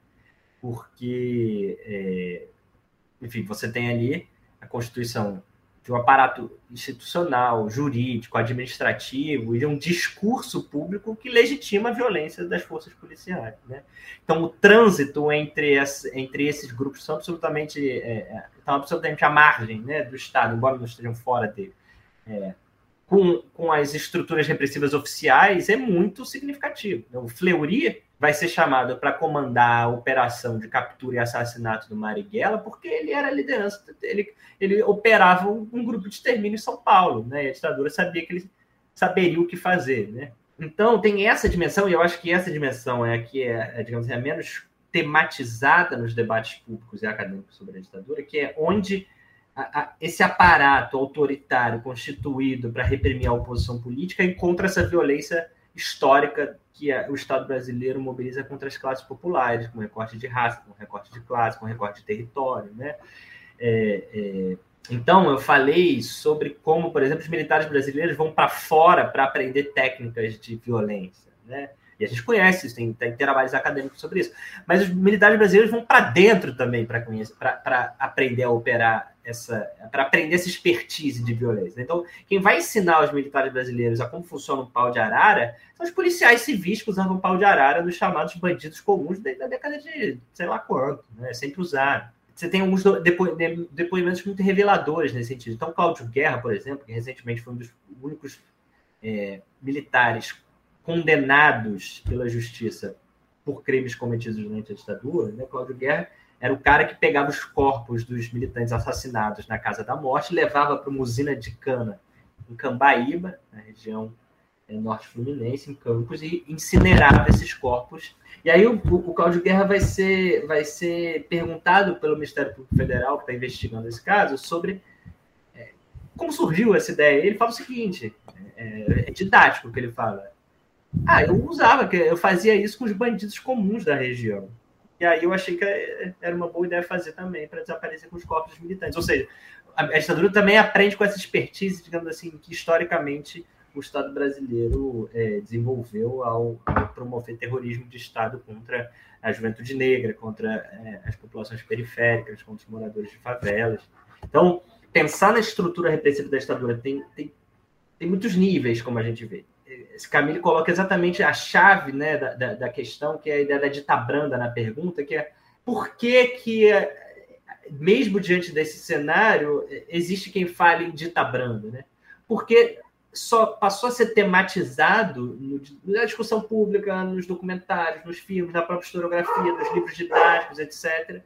Porque, enfim, você tem ali a constituição de um aparato institucional, jurídico, administrativo e de um discurso público que legitima a violência das forças policiais, né? Então, o trânsito entre esses grupos estão absolutamente à margem, né, do Estado, embora não estejam fora dele. Com as estruturas repressivas oficiais é muito significativo. O Fleury vai ser chamado para comandar a operação de captura e assassinato do Marighella porque ele era a liderança, ele operava um grupo de extermínio em São Paulo, né? E a ditadura sabia que ele saberia o que fazer, né? Então, tem essa dimensão, e eu acho que essa dimensão é a que digamos, a menos tematizada nos debates públicos e acadêmicos sobre a ditadura, que é onde esse aparato autoritário constituído para reprimir a oposição política e contra essa violência histórica que o Estado brasileiro mobiliza contra as classes populares, com recorte de raça, com recorte de classe, com recorte de território, né? Então, eu falei sobre como, por exemplo, os militares brasileiros vão para fora para aprender técnicas de violência, né? E a gente conhece isso, tem trabalhos acadêmicos sobre isso. Mas os militares brasileiros vão para dentro também para aprender a operar para aprender essa expertise de violência. Então, quem vai ensinar os militares brasileiros a como funciona um pau de arara são os policiais civis que usavam pau de arara nos chamados bandidos comuns da década de sei lá quanto, né? Sempre usaram. Você tem alguns depoimentos muito reveladores nesse sentido. Então, Cláudio Guerra, por exemplo, que recentemente foi um dos únicos militares condenados pela justiça por crimes cometidos durante a ditadura, né? Cláudio Guerra era o cara que pegava os corpos dos militantes assassinados na Casa da Morte, levava para uma usina de cana em Cambaíba, na região norte fluminense, em Campos, e incinerava esses corpos. E aí o Cláudio Guerra vai ser perguntado pelo Ministério Público Federal, que está investigando esse caso, sobre como surgiu essa ideia. Ele fala o seguinte, é didático o que ele fala. Eu fazia isso com os bandidos comuns da região. E aí eu achei que era uma boa ideia fazer também para desaparecer com os corpos dos militantes. Ou seja, a ditadura também aprende com essa expertise, digamos assim, que historicamente o Estado brasileiro desenvolveu ao promover terrorismo de Estado contra a juventude negra, contra as populações periféricas, contra os moradores de favelas. Então, pensar na estrutura repressiva da ditadura tem muitos níveis, como a gente vê. Esse Camille coloca exatamente a chave, né, da questão, que é a ideia da ditabranda na pergunta, que é por que mesmo diante desse cenário, existe quem fale em ditabranda, né? Porque só passou a ser tematizado na discussão pública, nos documentários, nos filmes, na própria historiografia, nos livros didáticos, etc.,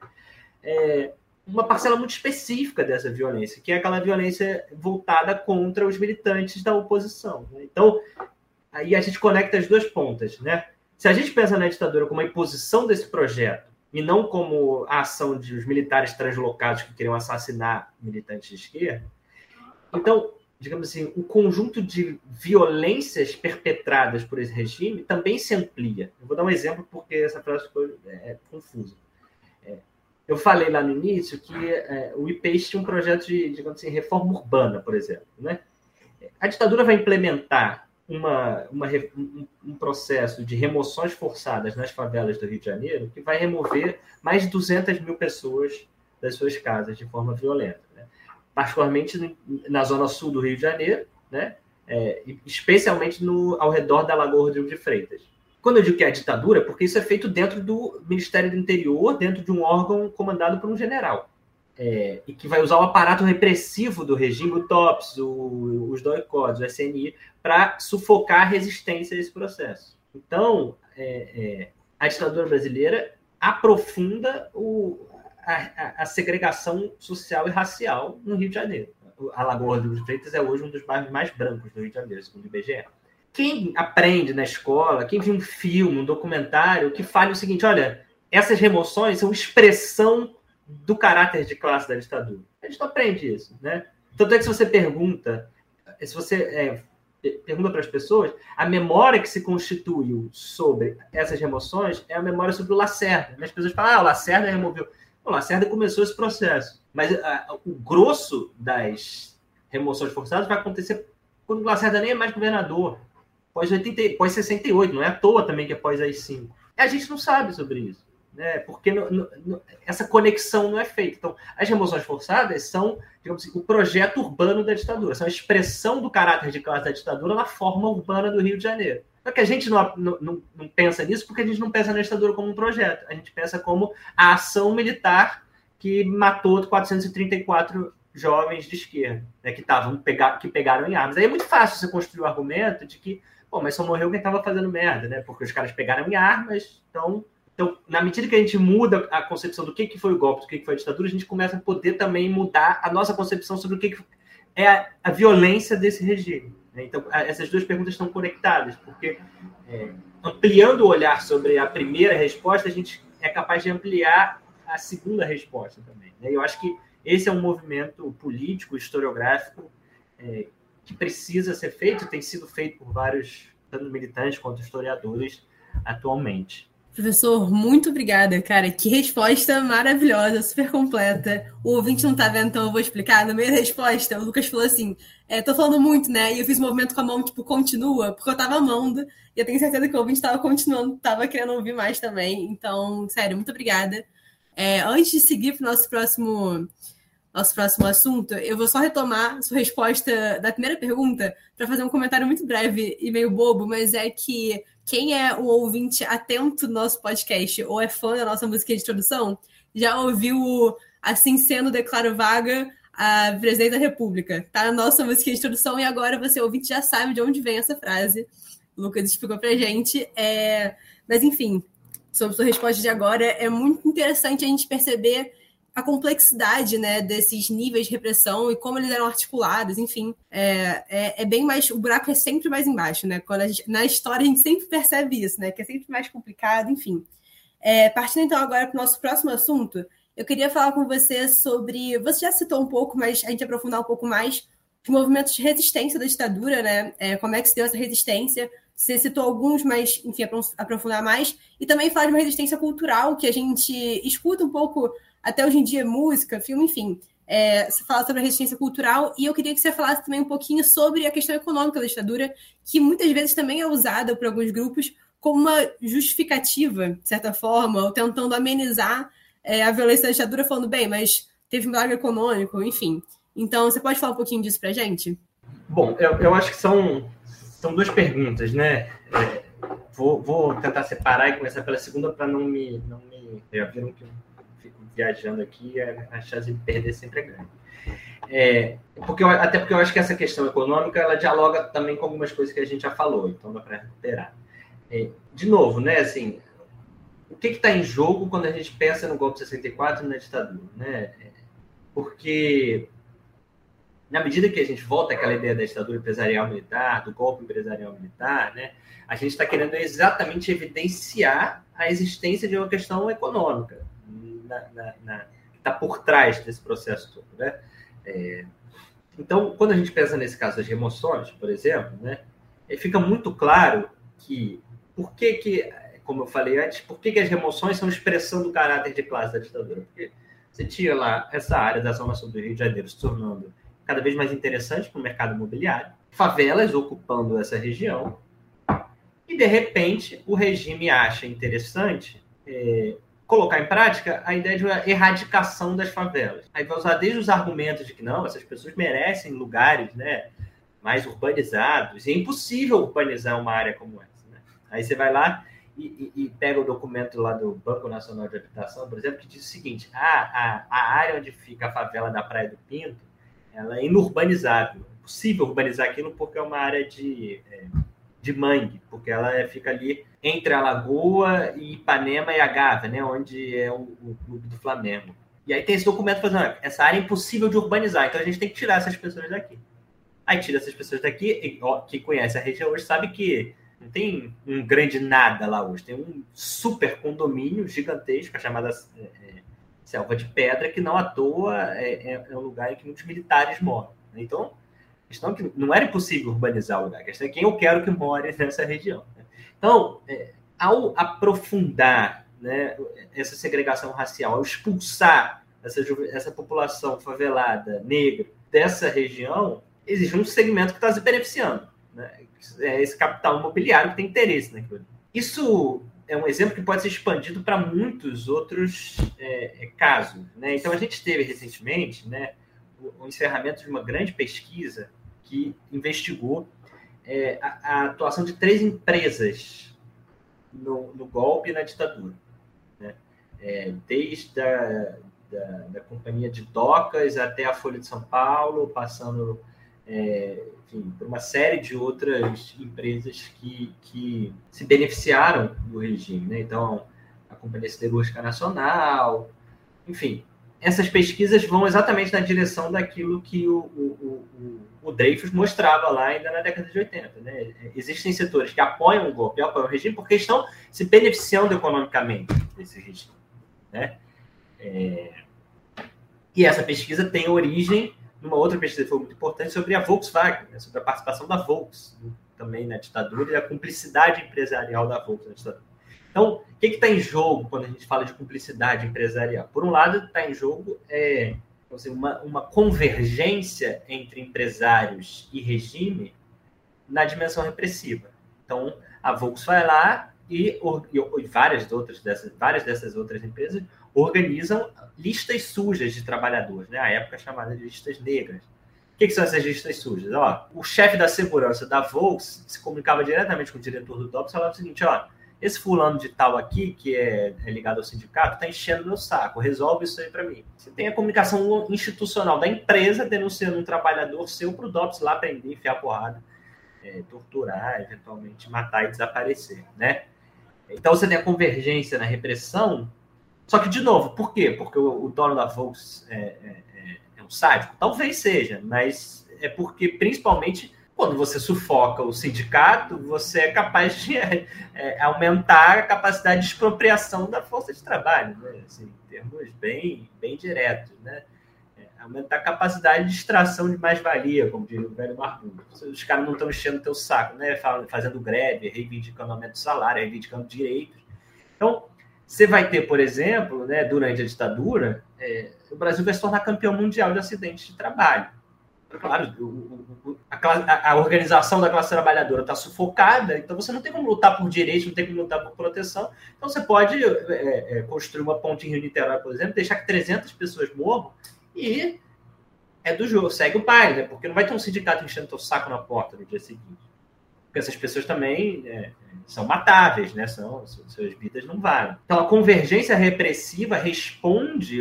uma parcela muito específica dessa violência, que é aquela violência voltada contra os militantes da oposição, né? Então, aí a gente conecta as duas pontas, né? Se a gente pensa na ditadura como a imposição desse projeto e não como a ação de os militares translocados que queriam assassinar militantes de esquerda, então, digamos assim, o conjunto de violências perpetradas por esse regime também se amplia. Eu vou dar um exemplo porque essa frase ficou confusa. Eu falei lá no início que o IPES tinha um projeto de, digamos assim, reforma urbana, por exemplo, né? A ditadura vai implementar um processo de remoções forçadas nas favelas do Rio de Janeiro que vai remover mais de 200 mil pessoas das suas casas de forma violenta, né? Particularmente na zona sul do Rio de Janeiro, né? Especialmente ao redor da Lagoa Rodrigo de Freitas. Quando eu digo que é a ditadura, porque isso é feito dentro do Ministério do Interior, dentro de um órgão comandado por um general. E que vai usar o aparato repressivo do regime, o TOPS, os DOI-CODs, o SNI, para sufocar a resistência a esse processo. Então, a ditadura brasileira aprofunda a segregação social e racial no Rio de Janeiro. A Lagoa Rodrigo de Freitas é hoje um dos bairros mais brancos do Rio de Janeiro, segundo o IBGE. Quem aprende na escola, quem viu um filme, um documentário, que fale o seguinte, olha, essas remoções são expressão do caráter de classe da ditadura. A gente não aprende isso, né? Tanto é que se você pergunta para as pessoas, a memória que se constituiu sobre essas remoções é a memória sobre o Lacerda. As pessoas falam, o Lacerda removeu. O Lacerda começou esse processo. Mas o grosso das remoções forçadas vai acontecer quando o Lacerda nem é mais governador. Pós 68, não é à toa também que é pós AI-5. A gente não sabe sobre isso, né? Porque essa conexão não é feita. Então, as remoções forçadas são, digamos assim, o projeto urbano da ditadura, são a expressão do caráter de classe da ditadura na forma urbana do Rio de Janeiro. Só que a gente não pensa nisso porque a gente não pensa na ditadura como um projeto. A gente pensa como a ação militar que matou 434 jovens de esquerda, né, que pegaram em armas. Aí é muito fácil você construir o argumento de que, mas só morreu quem estava fazendo merda, né? Porque os caras pegaram em armas. Então, na medida que a gente muda a concepção do que foi o golpe, do que foi a ditadura, a gente começa a poder também mudar a nossa concepção sobre o que é a violência desse regime, né? Então, essas duas perguntas estão conectadas, porque ampliando o olhar sobre a primeira resposta, a gente é capaz de ampliar a segunda resposta também, né? Eu acho que esse é um movimento político, historiográfico, que precisa ser feito, tem sido feito por vários, tanto militantes quanto historiadores, atualmente. Professor, muito obrigada, cara. Que resposta maravilhosa, super completa. O ouvinte não tá vendo, então eu vou explicar. No meio da resposta, o Lucas falou assim, tô falando muito, né? E eu fiz um movimento com a mão, tipo, continua, porque eu tava amando. E eu tenho certeza que o ouvinte tava continuando, tava querendo ouvir mais também. Então, sério, muito obrigada. Antes de seguir pro nosso próximo assunto, eu vou só retomar a sua resposta da primeira pergunta para fazer um comentário muito breve e meio bobo, mas é que quem é um ouvinte atento do nosso podcast ou é fã da nossa música de introdução, já ouviu Assim Sendo, Declaro Vaga a Presidente da República. Tá na nossa música de introdução e agora você, ouvinte, já sabe de onde vem essa frase. O Lucas explicou pra gente. Mas, enfim, sobre sua resposta de agora, é muito interessante a gente perceber a complexidade, né, desses níveis de repressão e como eles eram articulados, enfim, é bem mais, o buraco é sempre mais embaixo, né, na história a gente sempre percebe isso, né, que é sempre mais complicado, enfim. Partindo então agora para o nosso próximo assunto, eu queria falar com você sobre, você já citou um pouco, mas a gente aprofundar um pouco mais, os movimentos de resistência da ditadura, né, como é que se deu essa resistência. Você citou alguns, mas, enfim, aprofundar mais, e também falar de uma resistência cultural que a gente escuta um pouco até hoje em dia, música, filme, enfim. Você fala sobre a resistência cultural e eu queria que você falasse também um pouquinho sobre a questão econômica da ditadura, que muitas vezes também é usada por alguns grupos como uma justificativa, de certa forma, ou tentando amenizar a violência da ditadura, falando, bem, mas teve um milagre econômico, enfim. Então, você pode falar um pouquinho disso pra gente? Bom, eu acho que são duas perguntas, né? Vou tentar separar e começar pela segunda para não me já viram que viajando aqui, a chance de perder sempre é grande. Até porque eu acho que essa questão econômica, ela dialoga também com algumas coisas que a gente já falou, então dá para recuperar. De novo, né, assim, o que está em jogo quando a gente pensa no golpe de 64 e na ditadura, né? Porque na medida que a gente volta àquela ideia da ditadura empresarial militar, do golpe empresarial militar, né, a gente está querendo exatamente evidenciar a existência de uma questão econômica que está por trás desse processo todo, né? Então, quando a gente pensa nesse caso das remoções, por exemplo, né, fica muito claro que, como eu falei antes, por que as remoções são expressão do caráter de classe da ditadura? Porque você tinha lá essa área da Zona Sul do Rio de Janeiro se tornando cada vez mais interessante para o mercado imobiliário, favelas ocupando essa região, e, de repente, o regime acha interessante colocar em prática a ideia de uma erradicação das favelas. Aí vai usar desde os argumentos de que não, essas pessoas merecem lugares, né, mais urbanizados, e é impossível urbanizar uma área como essa, né? Aí você vai lá e pega o documento lá do Banco Nacional de Habitação, por exemplo, que diz o seguinte, a área onde fica a favela da Praia do Pinto, ela é inurbanizável. É possível urbanizar aquilo porque é uma área de mangue, porque ela fica ali entre a Lagoa e Ipanema e a Gávea, né, onde é o clube do Flamengo. E aí tem esse documento fazendo, essa área é impossível de urbanizar, então a gente tem que tirar essas pessoas daqui. Aí tira essas pessoas daqui, e quem conhece a região hoje sabe que não tem um grande nada lá hoje, tem um super condomínio gigantesco, a chamada Selva de Pedra, que não à toa é um lugar em que muitos militares moram. Então, a questão é que não era impossível urbanizar o lugar, a questão é quem eu quero que more nessa região. Então, ao aprofundar, né, essa segregação racial, ao expulsar essa população favelada, negra, dessa região, existe um segmento que está se beneficiando, né? É esse capital imobiliário que tem interesse naquilo. Isso é um exemplo que pode ser expandido para muitos outros casos, né? Então, a gente teve recentemente, né, o encerramento de uma grande pesquisa que investigou a atuação de 3 empresas no golpe e na ditadura, né? Desde da Companhia de Docas até a Folha de São Paulo, passando enfim, por uma série de outras empresas que se beneficiaram do regime, né? Então, a Companhia Siderúrgica Nacional, enfim, essas pesquisas vão exatamente na direção daquilo que o Dreyfus mostrava lá ainda na década de 80. Né? Existem setores que apoiam o golpe, apoiam o regime, porque estão se beneficiando economicamente desse regime. Né? E essa pesquisa tem origem numa outra pesquisa que foi muito importante sobre a Volkswagen, né, sobre a participação da Volks também na ditadura e a cumplicidade empresarial da Volks na ditadura. Então, o que está em jogo quando a gente fala de cumplicidade empresarial? Por um lado, está em jogo uma convergência entre empresários e regime na dimensão repressiva. Então, a Volks vai lá e várias dessas outras empresas organizam listas sujas de trabalhadores, né? À época chamada de listas negras. O que são essas listas sujas? O chefe da segurança da Volks se comunicava diretamente com o diretor do DOPS e falava o seguinte, esse fulano de tal aqui, que é ligado ao sindicato, está enchendo meu saco, resolve isso aí para mim. Você tem a comunicação institucional da empresa denunciando um trabalhador seu para o DOPS lá prender, enfiar porrada, torturar, eventualmente matar e desaparecer, né? Então você tem a convergência na repressão. Só que, de novo, por quê? Porque o dono da Volks é um sádico? Talvez seja, mas é porque, principalmente, quando você sufoca o sindicato, você é capaz de aumentar a capacidade de expropriação da força de trabalho, né? Assim, em termos bem diretos, né? Aumentar a capacidade de extração de mais-valia, como diria o velho Barbudo. Os caras não estão enchendo o teu saco, né? Fazendo greve, reivindicando aumento do salário, reivindicando direitos. Então, você vai ter, por exemplo, né, durante a ditadura, o Brasil vai se tornar campeão mundial de acidentes de trabalho. Claro, a organização da classe trabalhadora está sufocada, então você não tem como lutar por direitos, não tem como lutar por proteção. Então você pode construir uma ponte em Rio-Niterói, por exemplo, deixar que 300 pessoas morram e é do jogo, segue o baile, né? Porque não vai ter um sindicato enchendo teu saco na porta no dia seguinte. Porque essas pessoas também são matáveis, né? Suas vidas não valem. Então, a convergência repressiva responde,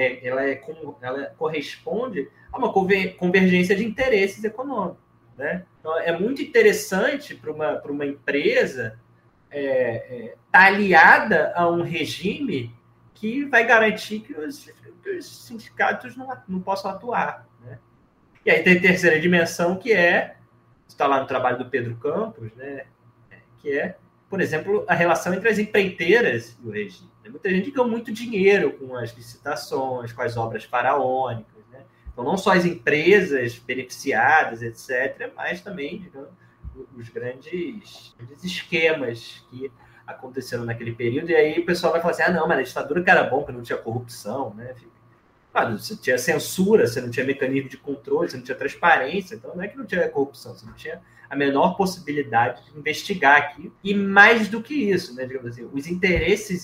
ela corresponde a uma convergência de interesses econômicos, né? Então, é muito interessante para uma empresa estar aliada a um regime que vai garantir que os sindicatos não possam atuar, né? E aí tem a terceira dimensão, que está lá no trabalho do Pedro Campos, né? Que é, por exemplo, a relação entre as empreiteiras e o regime. Muita gente ganhou muito dinheiro com as licitações, com as obras faraônicas, né? Então, não só as empresas beneficiadas, etc., mas também, digamos, os grandes esquemas que aconteceram naquele período. E aí o pessoal vai falar assim, não, mas a ditadura que era bom, que não tinha corrupção, né? Claro, você tinha censura, você não tinha mecanismo de controle, você não tinha transparência, então não é que não tinha corrupção, você não tinha a menor possibilidade de investigar aqui. E mais do que isso, né, digamos assim, os interesses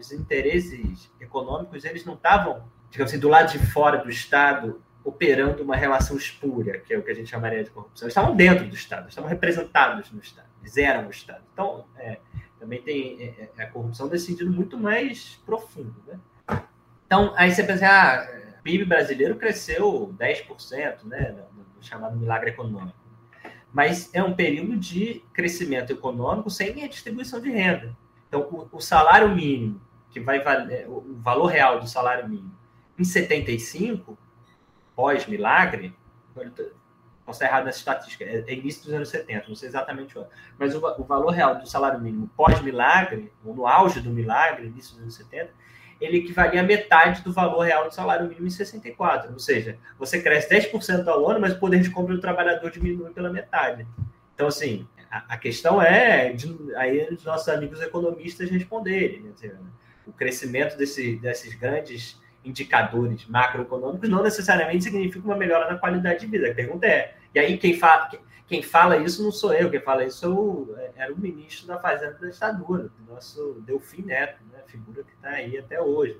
econômicos, eles não estavam, digamos assim, do lado de fora do Estado, operando uma relação espúria, que é o que a gente chamaria de corrupção. Eles estavam dentro do Estado, eles estavam representados no Estado, eles eram o Estado. Então, também tem a corrupção nesse sentido muito mais profundo, né? Então, aí você pensa, o PIB brasileiro cresceu 10%, né, no chamado milagre econômico. Mas é um período de crescimento econômico sem redistribuição de renda. Então, o salário mínimo, que vai valer, o valor real do salário mínimo, em 75, pós-milagre, posso estar errado nessa estatística, é início dos anos 70, não sei exatamente o ano, mas o valor real do salário mínimo pós-milagre, ou no auge do milagre, início dos anos 70, ele equivalia a metade do valor real do salário mínimo em 64. Ou seja, você cresce 10% ao ano, mas o poder de compra do trabalhador diminui pela metade. Então, assim, a questão aí os nossos amigos economistas responderem, né? O crescimento desses grandes indicadores macroeconômicos não necessariamente significa uma melhora na qualidade de vida. A pergunta e aí quem fala isso não sou eu, quem fala isso era o ministro da Fazenda da ditadura, o nosso Delfim Neto, né? Figura que está aí até hoje.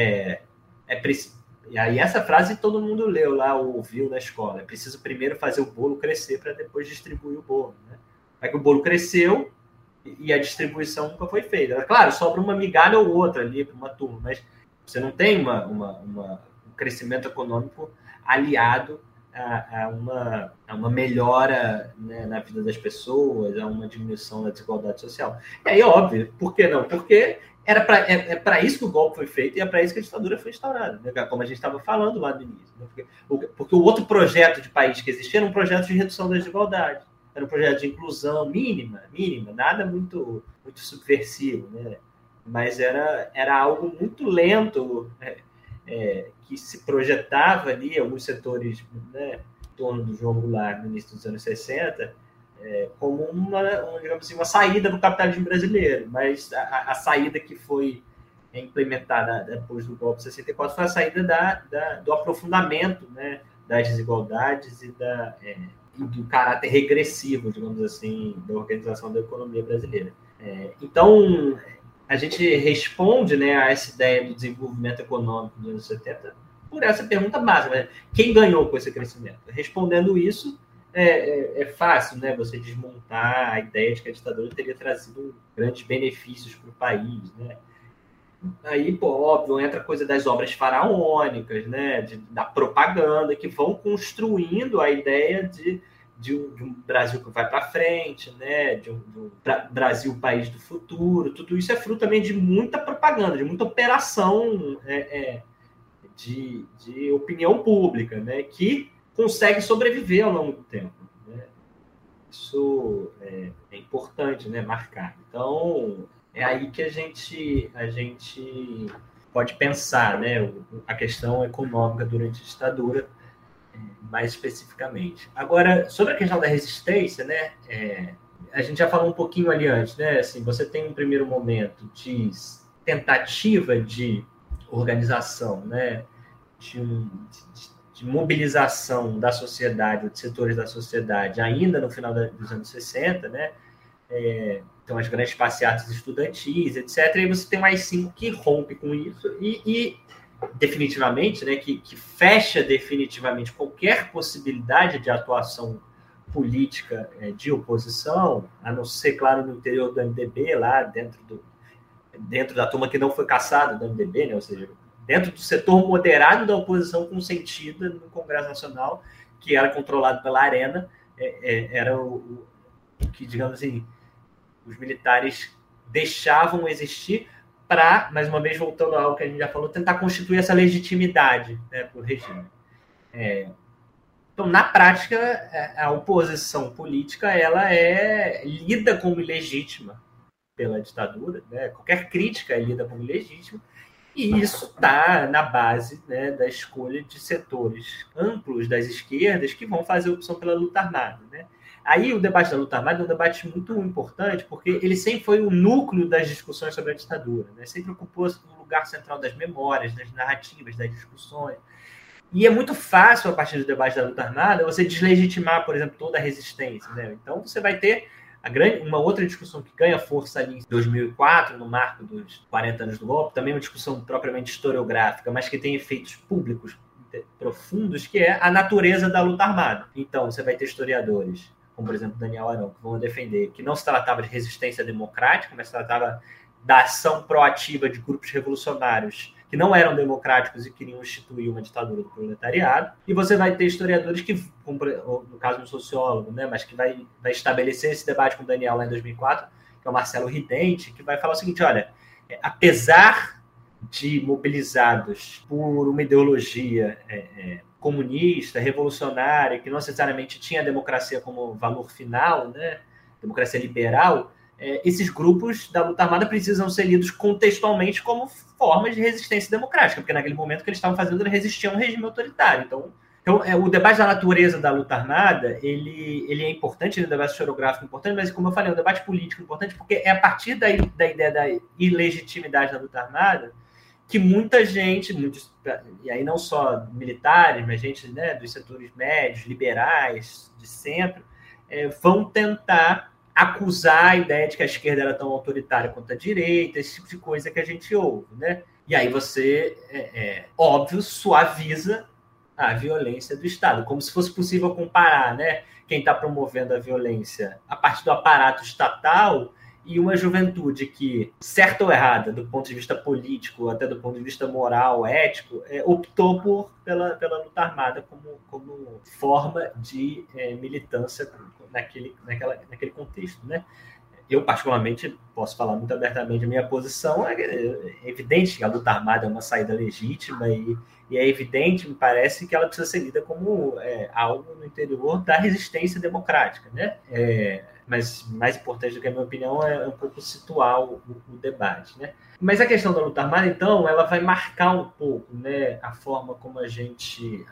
E aí essa frase todo mundo leu lá, ouviu na escola. É preciso primeiro fazer o bolo crescer para depois distribuir o bolo, né? Aí que o bolo cresceu e a distribuição nunca foi feita. Claro, sobra uma migalha ou outra ali para uma turma, mas você não tem um crescimento econômico aliado a uma melhora, né, na vida das pessoas, a uma diminuição da desigualdade social. E aí, óbvio, por que não? Porque é para isso que o golpe foi feito e é para isso que a ditadura foi instaurada, né? Como a gente estava falando lá no início. Né? Porque o outro projeto de país que existia era um projeto de redução da desigualdade, era um projeto de inclusão mínima, nada muito subversivo, né? Mas era algo muito lento, que se projetava ali, alguns setores, né, em torno do João Goulart no início dos anos 60, como digamos assim, uma saída do capitalismo brasileiro, mas a saída que foi implementada depois do golpe de 64 foi a saída do aprofundamento, né, das desigualdades e do caráter regressivo, digamos assim, da organização da economia brasileira. Então, a gente responde, né, a essa ideia do desenvolvimento econômico dos anos 70 por essa pergunta básica, né? Quem ganhou com esse crescimento? Respondendo isso, é fácil, né, você desmontar a ideia de que a ditadura teria trazido grandes benefícios para o país, né? Aí, óbvio, entra a coisa das obras faraônicas, né, da propaganda, que vão construindo a ideia de um Brasil que vai para frente, né, de um Brasil país do futuro. Tudo isso é fruto também de muita propaganda, de muita operação de opinião pública, né, que consegue sobreviver ao longo do tempo, né? Isso é importante, né, marcar. Então, é aí que a gente pode pensar, né, a questão econômica durante a ditadura, mais especificamente. Agora, sobre a questão da resistência, né, a gente já falou um pouquinho ali antes, né, assim, você tem um primeiro momento de tentativa de organização, né, de mobilização da sociedade, de setores da sociedade, ainda no final dos anos 60, né, então as grandes passeatas estudantis, etc. E você tem o AI-5 que rompe com isso e definitivamente, né, que fecha definitivamente qualquer possibilidade de atuação política de oposição, a não ser, claro, no interior do MDB, lá dentro da turma que não foi caçada do MDB, né, ou seja, dentro do setor moderado da oposição consentida no Congresso Nacional, que era controlado pela Arena, era o que, digamos assim, os militares deixavam existir para, mais uma vez, voltando ao que a gente já falou, tentar constituir essa legitimidade, né, para o regime. Então, na prática, a oposição política ela é lida como ilegítima pela ditadura, né? Qualquer crítica é lida como ilegítima, e isso está na base, né, da escolha de setores amplos das esquerdas que vão fazer opção pela luta armada, né? Aí o debate da luta armada é um debate muito importante, porque ele sempre foi o núcleo das discussões sobre a ditadura, né? Sempre ocupou um lugar central das memórias, das narrativas, das discussões. E é muito fácil, a partir do debate da luta armada, você deslegitimar, por exemplo, toda a resistência, né? Então você vai ter uma outra discussão que ganha força ali em 2004, no marco dos 40 anos do golpe, também uma discussão propriamente historiográfica, mas que tem efeitos públicos profundos, que é a natureza da luta armada. Então você vai ter historiadores, como, por exemplo, Daniel Arão, que vão defender que não se tratava de resistência democrática, mas se tratava da ação proativa de grupos revolucionários que não eram democráticos e queriam instituir uma ditadura do proletariado. E você vai ter historiadores que, no caso um sociólogo, né, mas que vai estabelecer esse debate com o Daniel lá em 2004, que é o Marcelo Ridente, que vai falar o seguinte: olha, apesar de mobilizados por uma ideologia comunista, revolucionária, que não necessariamente tinha a democracia como valor final, né, democracia liberal, esses grupos da luta armada precisam ser lidos contextualmente como formas de resistência democrática, porque naquele momento o que eles estavam fazendo era resistir a um regime autoritário. Então o debate da natureza da luta armada, ele é importante, ele é um debate historiográfico importante, mas, como eu falei, é um debate político importante, porque é a partir da ideia da ilegitimidade da luta armada que muita gente, e aí não só militares, mas gente, né, dos setores médios, liberais, de centro, vão tentar acusar a ideia de que a esquerda era tão autoritária quanto a direita, esse tipo de coisa que a gente ouve, né? E aí você, óbvio, suaviza a violência do Estado, como se fosse possível comparar, né, quem está promovendo a violência a partir do aparato estatal e uma juventude que, certa ou errada, do ponto de vista político, até do ponto de vista moral, ético, optou pela luta armada como forma de militância naquele contexto, né? Eu, particularmente, posso falar muito abertamente a minha posição. É evidente que a luta armada é uma saída legítima e é evidente, me parece, que ela precisa ser lida como algo no interior da resistência democrática, né? mas mais importante do que a minha opinião é um pouco situar o debate, né? Mas a questão da luta armada, então, ela vai marcar um pouco, né, a forma como a gente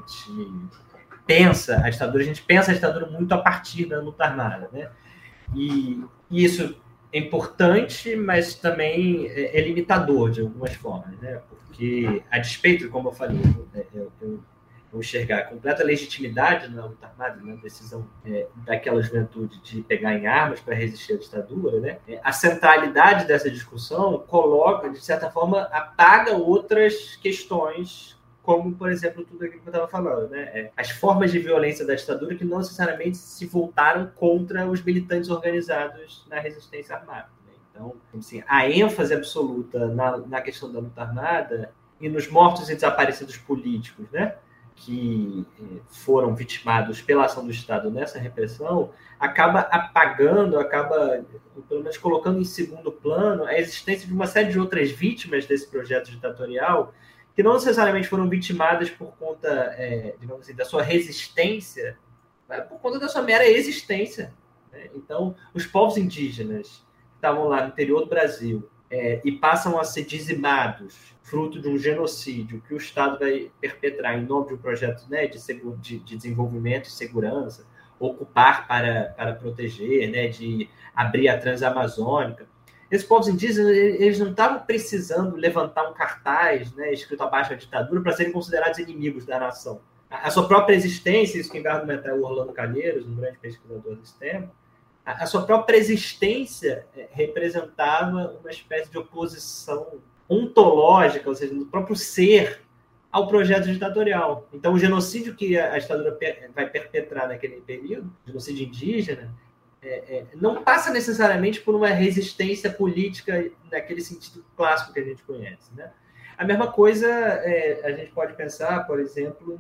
pensa a ditadura. A gente pensa a ditadura muito a partir da luta armada, né? E isso é importante, mas também é limitador de algumas formas, né? Porque, a despeito, como eu falei, eu enxergar completa legitimidade na luta armada, na decisão daquela juventude de pegar em armas para resistir à ditadura, né? A centralidade dessa discussão coloca, de certa forma, apaga outras questões, como, por exemplo, tudo aquilo que eu estava falando, né? As formas de violência da ditadura que não necessariamente se voltaram contra os militantes organizados na resistência armada, né? Então, assim, a ênfase absoluta na questão da luta armada e nos mortos e desaparecidos políticos, né, que foram vitimados pela ação do Estado nessa repressão, acaba apagando, acaba, pelo menos, colocando em segundo plano a existência de uma série de outras vítimas desse projeto ditatorial que não necessariamente foram vitimadas por conta, digamos assim, da sua resistência, mas por conta da sua mera existência, né? Então, os povos indígenas que estavam lá no interior do Brasil e passam a ser dizimados, fruto de um genocídio que o Estado vai perpetrar em nome de um projeto, né, de desenvolvimento e segurança, ocupar para proteger, né, de abrir a Transamazônica. Esses povos indígenas, eles não estavam precisando levantar um cartaz, né, escrito abaixo da ditadura para serem considerados inimigos da nação. A sua própria existência, isso quem vai argumentar é o Orlando Calheiros, um grande pesquisador desse tema, a sua própria existência representava uma espécie de oposição ontológica, ou seja, do próprio ser, ao projeto ditatorial. Então, o genocídio que a ditadura vai perpetrar naquele período, genocídio indígena, não passa necessariamente por uma resistência política naquele sentido clássico que a gente conhece, né? A mesma coisa a gente pode pensar, por exemplo,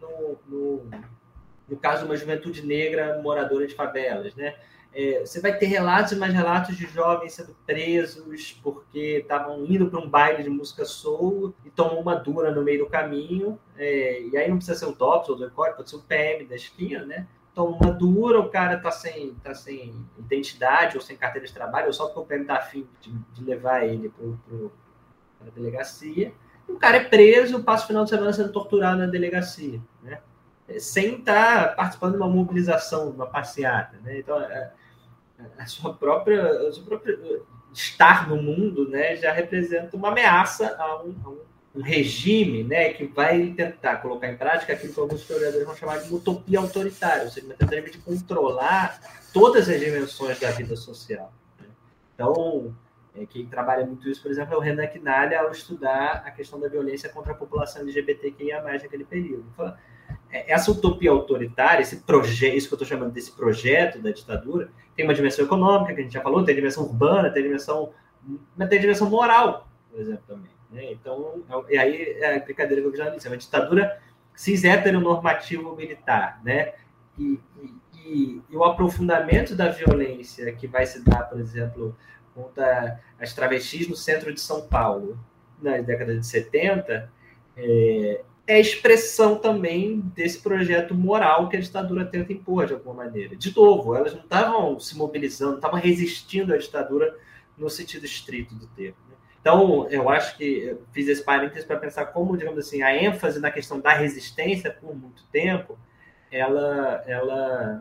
no caso de uma juventude negra moradora de favelas, né? Você vai ter relatos e mais relatos de jovens sendo presos porque estavam indo para um baile de música soul e tomam uma dura no meio do caminho, e aí não precisa ser o DOPS ou do ECOI, pode ser o PM da esquina, né? Toma uma dura, o cara tá sem identidade ou sem carteira de trabalho, ou só porque o PM tá afim de levar ele para a delegacia. O cara é preso, passa o final de semana sendo torturado na delegacia, né? Sem estar participando de uma mobilização, de uma passeata, né? Então, a sua própria estar no mundo, né, já representa uma ameaça a um regime, né, que vai tentar colocar em prática aquilo que alguns historiadores vão chamar de uma utopia autoritária, ou seja, uma tentativa de controlar todas as dimensões da vida social, né? Então, quem trabalha muito isso, por exemplo, é o Renan Quinalha, ao estudar a questão da violência contra a população LGBTQIA+, naquele período. Então, essa utopia autoritária, esse projeto, isso que eu estou chamando desse projeto da ditadura, tem uma dimensão econômica, que a gente já falou, tem dimensão urbana, tem dimensão moral, por exemplo, também, né? Então, e aí é a brincadeira que eu já disse, é uma ditadura cis-heteronormativo militar, né? E o aprofundamento da violência que vai se dar, por exemplo, contra as travestis no centro de São Paulo, na década de 70, é expressão também desse projeto moral que a ditadura tenta impor, de alguma maneira. De novo, elas não estavam se mobilizando, não estavam resistindo à ditadura no sentido estrito do termo, né? Então, eu acho que eu fiz esse parênteses para pensar como, digamos assim, a ênfase na questão da resistência, por muito tempo, ela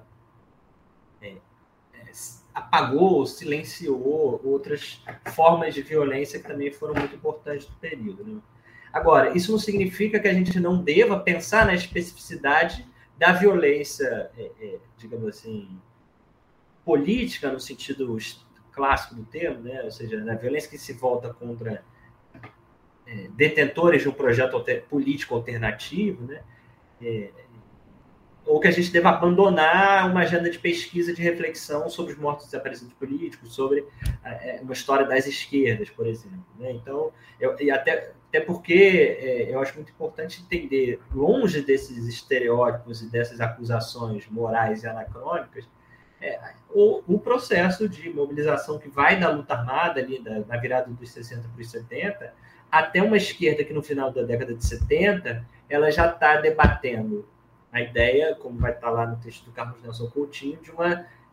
apagou, silenciou outras formas de violência que também foram muito importantes do período, né? Agora, isso não significa que a gente não deva pensar na especificidade da violência, digamos assim, política, no sentido clássico do termo, né? Ou seja, na violência que se volta contra detentores de um projeto político alternativo, né? Ou que a gente deva abandonar uma agenda de pesquisa, de reflexão sobre os mortos desaparecidos políticos, sobre uma história das esquerdas, por exemplo, né? Então, até porque eu acho muito importante entender, longe desses estereótipos e dessas acusações morais e anacrônicas, o processo de mobilização que vai da luta armada, ali, na virada dos 60 para os 70, até uma esquerda que no final da década de 70, ela já está debatendo a ideia, como vai estar lá no texto do Carlos Nelson Coutinho,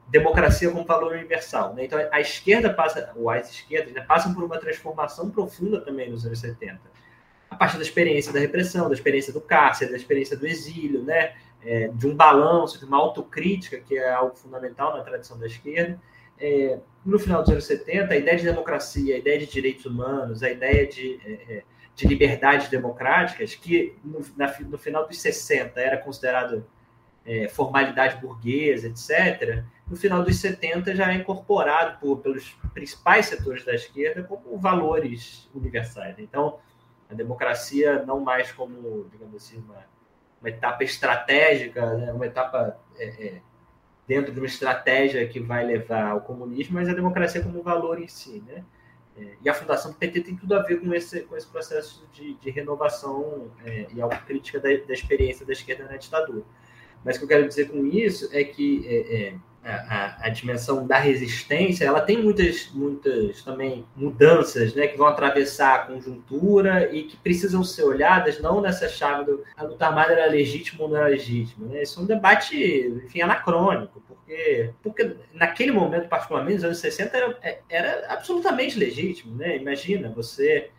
democracia como valor universal, né? Então, a esquerda ou as esquerdas, né, passam por uma transformação profunda também nos anos 70. A partir da experiência da repressão, da experiência do cárcere, da experiência do exílio, né? De um balanço, de uma autocrítica, que é algo fundamental na tradição da esquerda. No final dos anos 70, a ideia de democracia, a ideia de direitos humanos, a ideia de liberdades democráticas, que no final dos 60 era considerado formalidade burguesa, etc., no final dos 70 já é incorporado pelos principais setores da esquerda como valores universais. Então, a democracia não mais como, digamos assim, uma etapa estratégica, né? Uma etapa dentro de uma estratégia que vai levar ao comunismo, mas a democracia como um valor em si, né? E a fundação do PT tem tudo a ver com esse processo de renovação e autocrítica da experiência da esquerda na ditadura. Mas o que eu quero dizer com isso é que a dimensão da resistência, ela tem muitas também mudanças, né, que vão atravessar a conjuntura e que precisam ser olhadas não nessa chave do a luta armada era legítima ou não era legítima, né? Isso é um debate, enfim, anacrônico, porque naquele momento, particularmente, nos anos 60, era absolutamente legítimo, né? Imagina você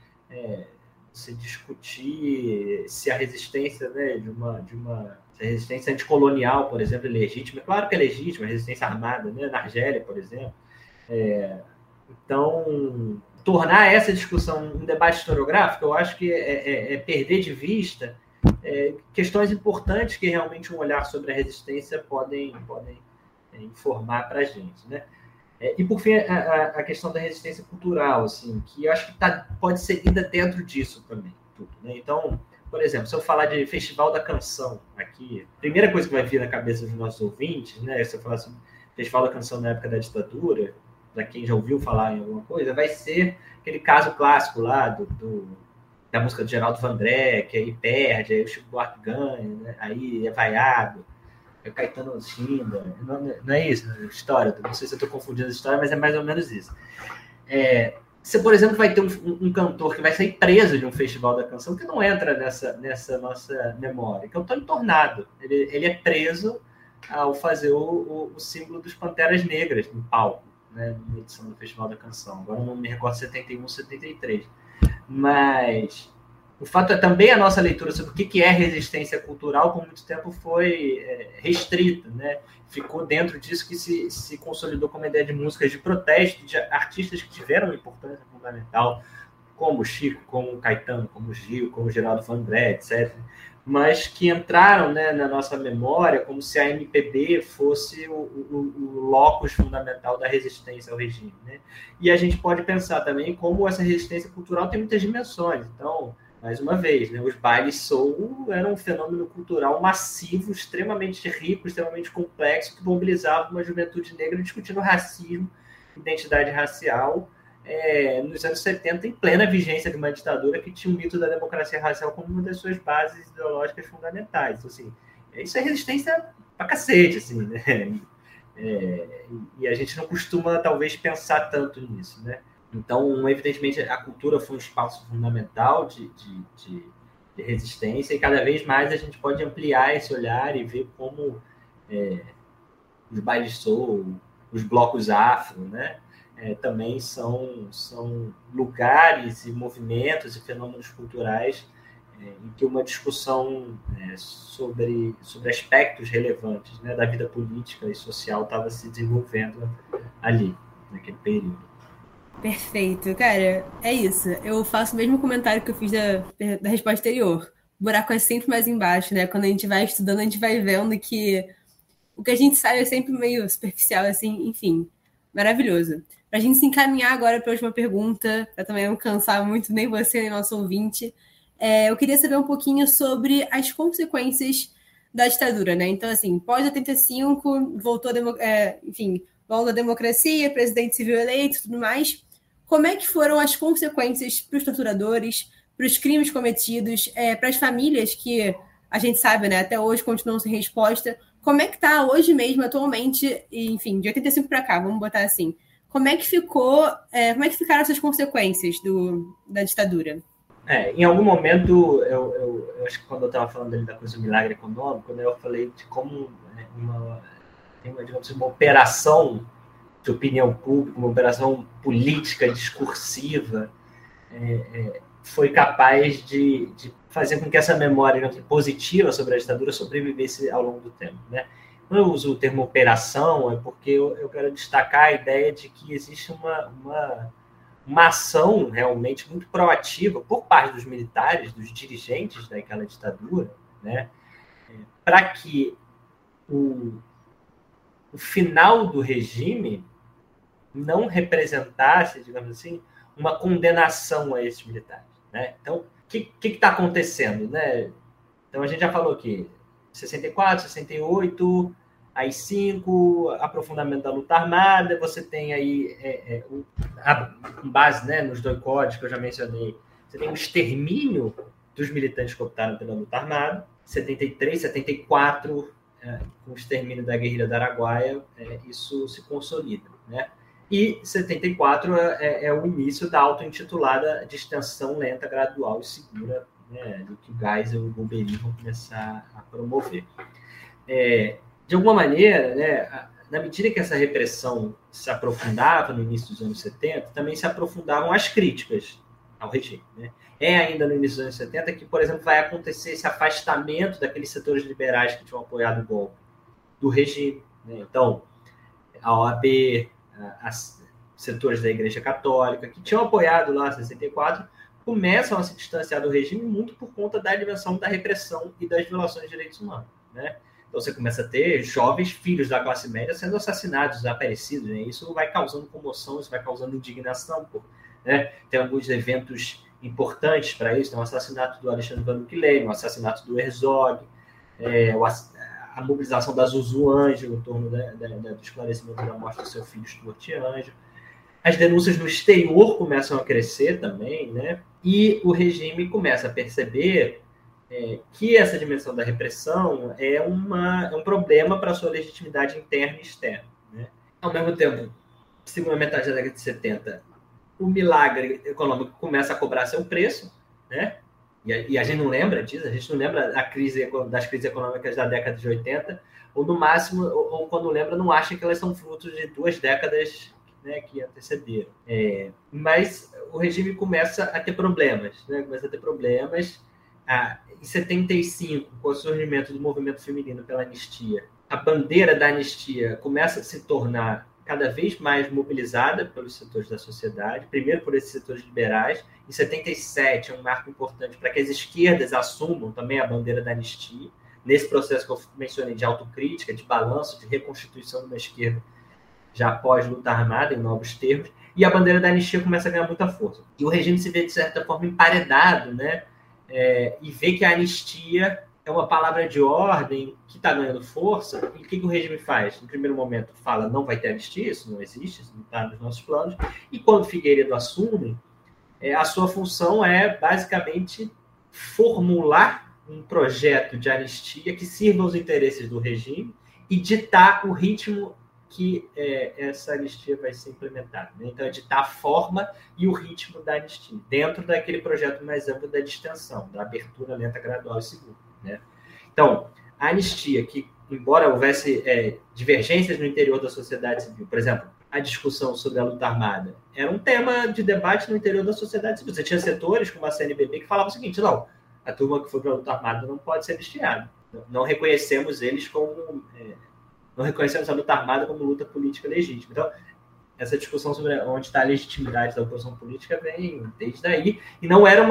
discutir se a resistência, né, de uma a resistência anticolonial, por exemplo, é legítima. Claro que é legítima, a resistência armada, né? Na Argélia, por exemplo. Então, tornar essa discussão um debate historiográfico, eu acho que é perder de vista questões importantes que realmente um olhar sobre a resistência podem informar para a gente, né? E, por fim, a questão da resistência cultural, assim, que eu acho que pode ser lida dentro disso também. Tudo, né? Então, por exemplo, se eu falar de Festival da Canção aqui, a primeira coisa que vai vir na cabeça dos nossos ouvintes, né, se eu falar sobre Festival da Canção na época da ditadura, para quem já ouviu falar em alguma coisa, vai ser aquele caso clássico lá da música do Geraldo Vandré, que aí perde, aí o Chico Buarque ganha, né, aí é vaiado, é o Caetano Schindler, não é isso a história, não sei se eu estou confundindo a história, mas é mais ou menos isso. Você, por exemplo, vai ter um cantor que vai sair preso de um Festival da Canção que não entra nessa nossa memória, que é o Tony Tornado. Ele é preso ao fazer o símbolo dos Panteras Negras no palco, né, na edição do Festival da Canção. Agora não me recordo 71, 73. Mas o fato é também a nossa leitura sobre o que é resistência cultural, por muito tempo foi restrita, né? Ficou dentro disso que se consolidou como ideia de músicas de protesto, de artistas que tiveram uma importância fundamental, como o Chico, como o Caetano, como o Gil, como o Geraldo Vandré, etc., mas que entraram, né, na nossa memória como se a MPB fosse o locus fundamental da resistência ao regime, né? E a gente pode pensar também como essa resistência cultural tem muitas dimensões. Então, mais uma vez, né, os bailes soul eram um fenômeno cultural massivo, extremamente rico, extremamente complexo, que mobilizava uma juventude negra discutindo racismo, identidade racial, nos anos 70, em plena vigência de uma ditadura que tinha o mito da democracia racial como uma das suas bases ideológicas fundamentais. Então, assim, isso é resistência pra cacete, assim, né? E a gente não costuma, talvez, pensar tanto nisso, né? Então, evidentemente, a cultura foi um espaço fundamental de resistência e cada vez mais a gente pode ampliar esse olhar e ver como os bailes soul, os blocos afro, né, também são lugares e movimentos e fenômenos culturais em que uma discussão sobre aspectos relevantes, né, da vida política e social estava se desenvolvendo ali, naquele período. Perfeito, cara, é isso. Eu faço o mesmo comentário que eu fiz da resposta anterior. O buraco é sempre mais embaixo, né? Quando a gente vai estudando, a gente vai vendo que o que a gente sabe é sempre meio superficial, assim, enfim, maravilhoso. Para a gente se encaminhar agora para a última pergunta, para também não cansar muito nem você nem nosso ouvinte, eu queria saber um pouquinho sobre as consequências da ditadura, né? Então, assim, pós-85, voltou volta a democracia, presidente civil eleito e tudo mais. Como é que foram as consequências para os torturadores, para os crimes cometidos, para as famílias que a gente sabe, né, até hoje continuam sem resposta? Como é que está hoje mesmo, atualmente, enfim, de 85 para cá, vamos botar assim. Como é que ficaram essas consequências da ditadura? Em algum momento, eu acho que quando eu estava falando ali da coisa do milagre econômico, né, eu falei de como tem digamos, uma operação de opinião pública, uma operação política, discursiva, foi capaz de fazer com que essa memória, digamos, positiva sobre a ditadura sobrevivesse ao longo do tempo, né? Quando eu uso o termo operação, é porque eu quero destacar a ideia de que existe uma ação realmente muito proativa por parte dos militares, dos dirigentes daquela ditadura, né, para que o final do regime não representasse, digamos assim, uma condenação a esses militares, né? Então, o que está acontecendo, né? Então, a gente já falou aqui, 64, 68, AI-5, aprofundamento da luta armada, você tem aí, com base, né, nos dois códigos que eu já mencionei, você tem um extermínio dos militantes que optaram pela luta armada, 73, 74, com o extermínio da guerrilha do Araguaia, isso se consolida, né? E 74 é o início da auto-intitulada distensão lenta, gradual e segura, né, do que o Geisel e o Golbery vão começar a promover. De alguma maneira, né, na medida que essa repressão se aprofundava no início dos anos 70, também se aprofundavam as críticas ao regime, né? Ainda no início dos anos 70 que, por exemplo, vai acontecer esse afastamento daqueles setores liberais que tinham apoiado o golpe do regime, né? Então, a OAB, setores da Igreja Católica, que tinham apoiado lá em 64, começam a se distanciar do regime muito por conta da dimensão da repressão e das violações de direitos humanos, né? Então você começa a ter jovens filhos da classe média sendo assassinados, desaparecidos, né? Isso vai causando comoção, isso vai causando indignação, né? Tem alguns eventos importantes para isso, tem o assassinato do Alexandre Van Uckley, o assassinato do Herzog, a mobilização da Zuzu Ângelo em torno do esclarecimento da morte do seu filho Stuart Ângelo. As denúncias no exterior começam a crescer também, né? E o regime começa a perceber que essa dimensão da repressão é um problema para a sua legitimidade interna e externa, né? Ao mesmo tempo, segunda metade da década de 70, o milagre econômico começa a cobrar seu preço, né? E a gente não lembra disso, a gente não lembra das crises econômicas da década de 80, ou no máximo, ou quando lembra, não acha que elas são frutos de 2 décadas, né, que antecederam. Mas o regime começa a ter problemas, né? Em 75, com o surgimento do movimento feminino pela anistia, a bandeira da anistia começa a se tornar cada vez mais mobilizada pelos setores da sociedade, primeiro por esses setores liberais. Em 77 é um marco importante para que as esquerdas assumam também a bandeira da anistia, nesse processo que eu mencionei de autocrítica, de balanço, de reconstituição de uma esquerda já após luta armada, em novos termos, e a bandeira da anistia começa a ganhar muita força. E o regime se vê, de certa forma, emparedado, né? E vê que a anistia é uma palavra de ordem que está ganhando força. E o que o regime faz? No primeiro momento fala, não vai ter anistia, isso não existe, isso não está nos nossos planos. E quando Figueiredo assume, a sua função é basicamente formular um projeto de anistia que sirva aos interesses do regime e ditar o ritmo que essa anistia vai ser implementada, né? Então, é ditar a forma e o ritmo da anistia, dentro daquele projeto mais amplo da distensão, da abertura lenta, gradual e segura, né? Então, a anistia, que embora houvesse divergências no interior da sociedade civil, por exemplo, a discussão sobre a luta armada era um tema de debate no interior da sociedade civil. Você tinha setores como a CNBB que falavam o seguinte, não, a turma que foi para a luta armada não pode ser anistiada. Não reconhecemos eles como... não reconhecemos a luta armada como luta política legítima. Então, essa discussão sobre onde está a legitimidade da oposição política vem desde daí. E não era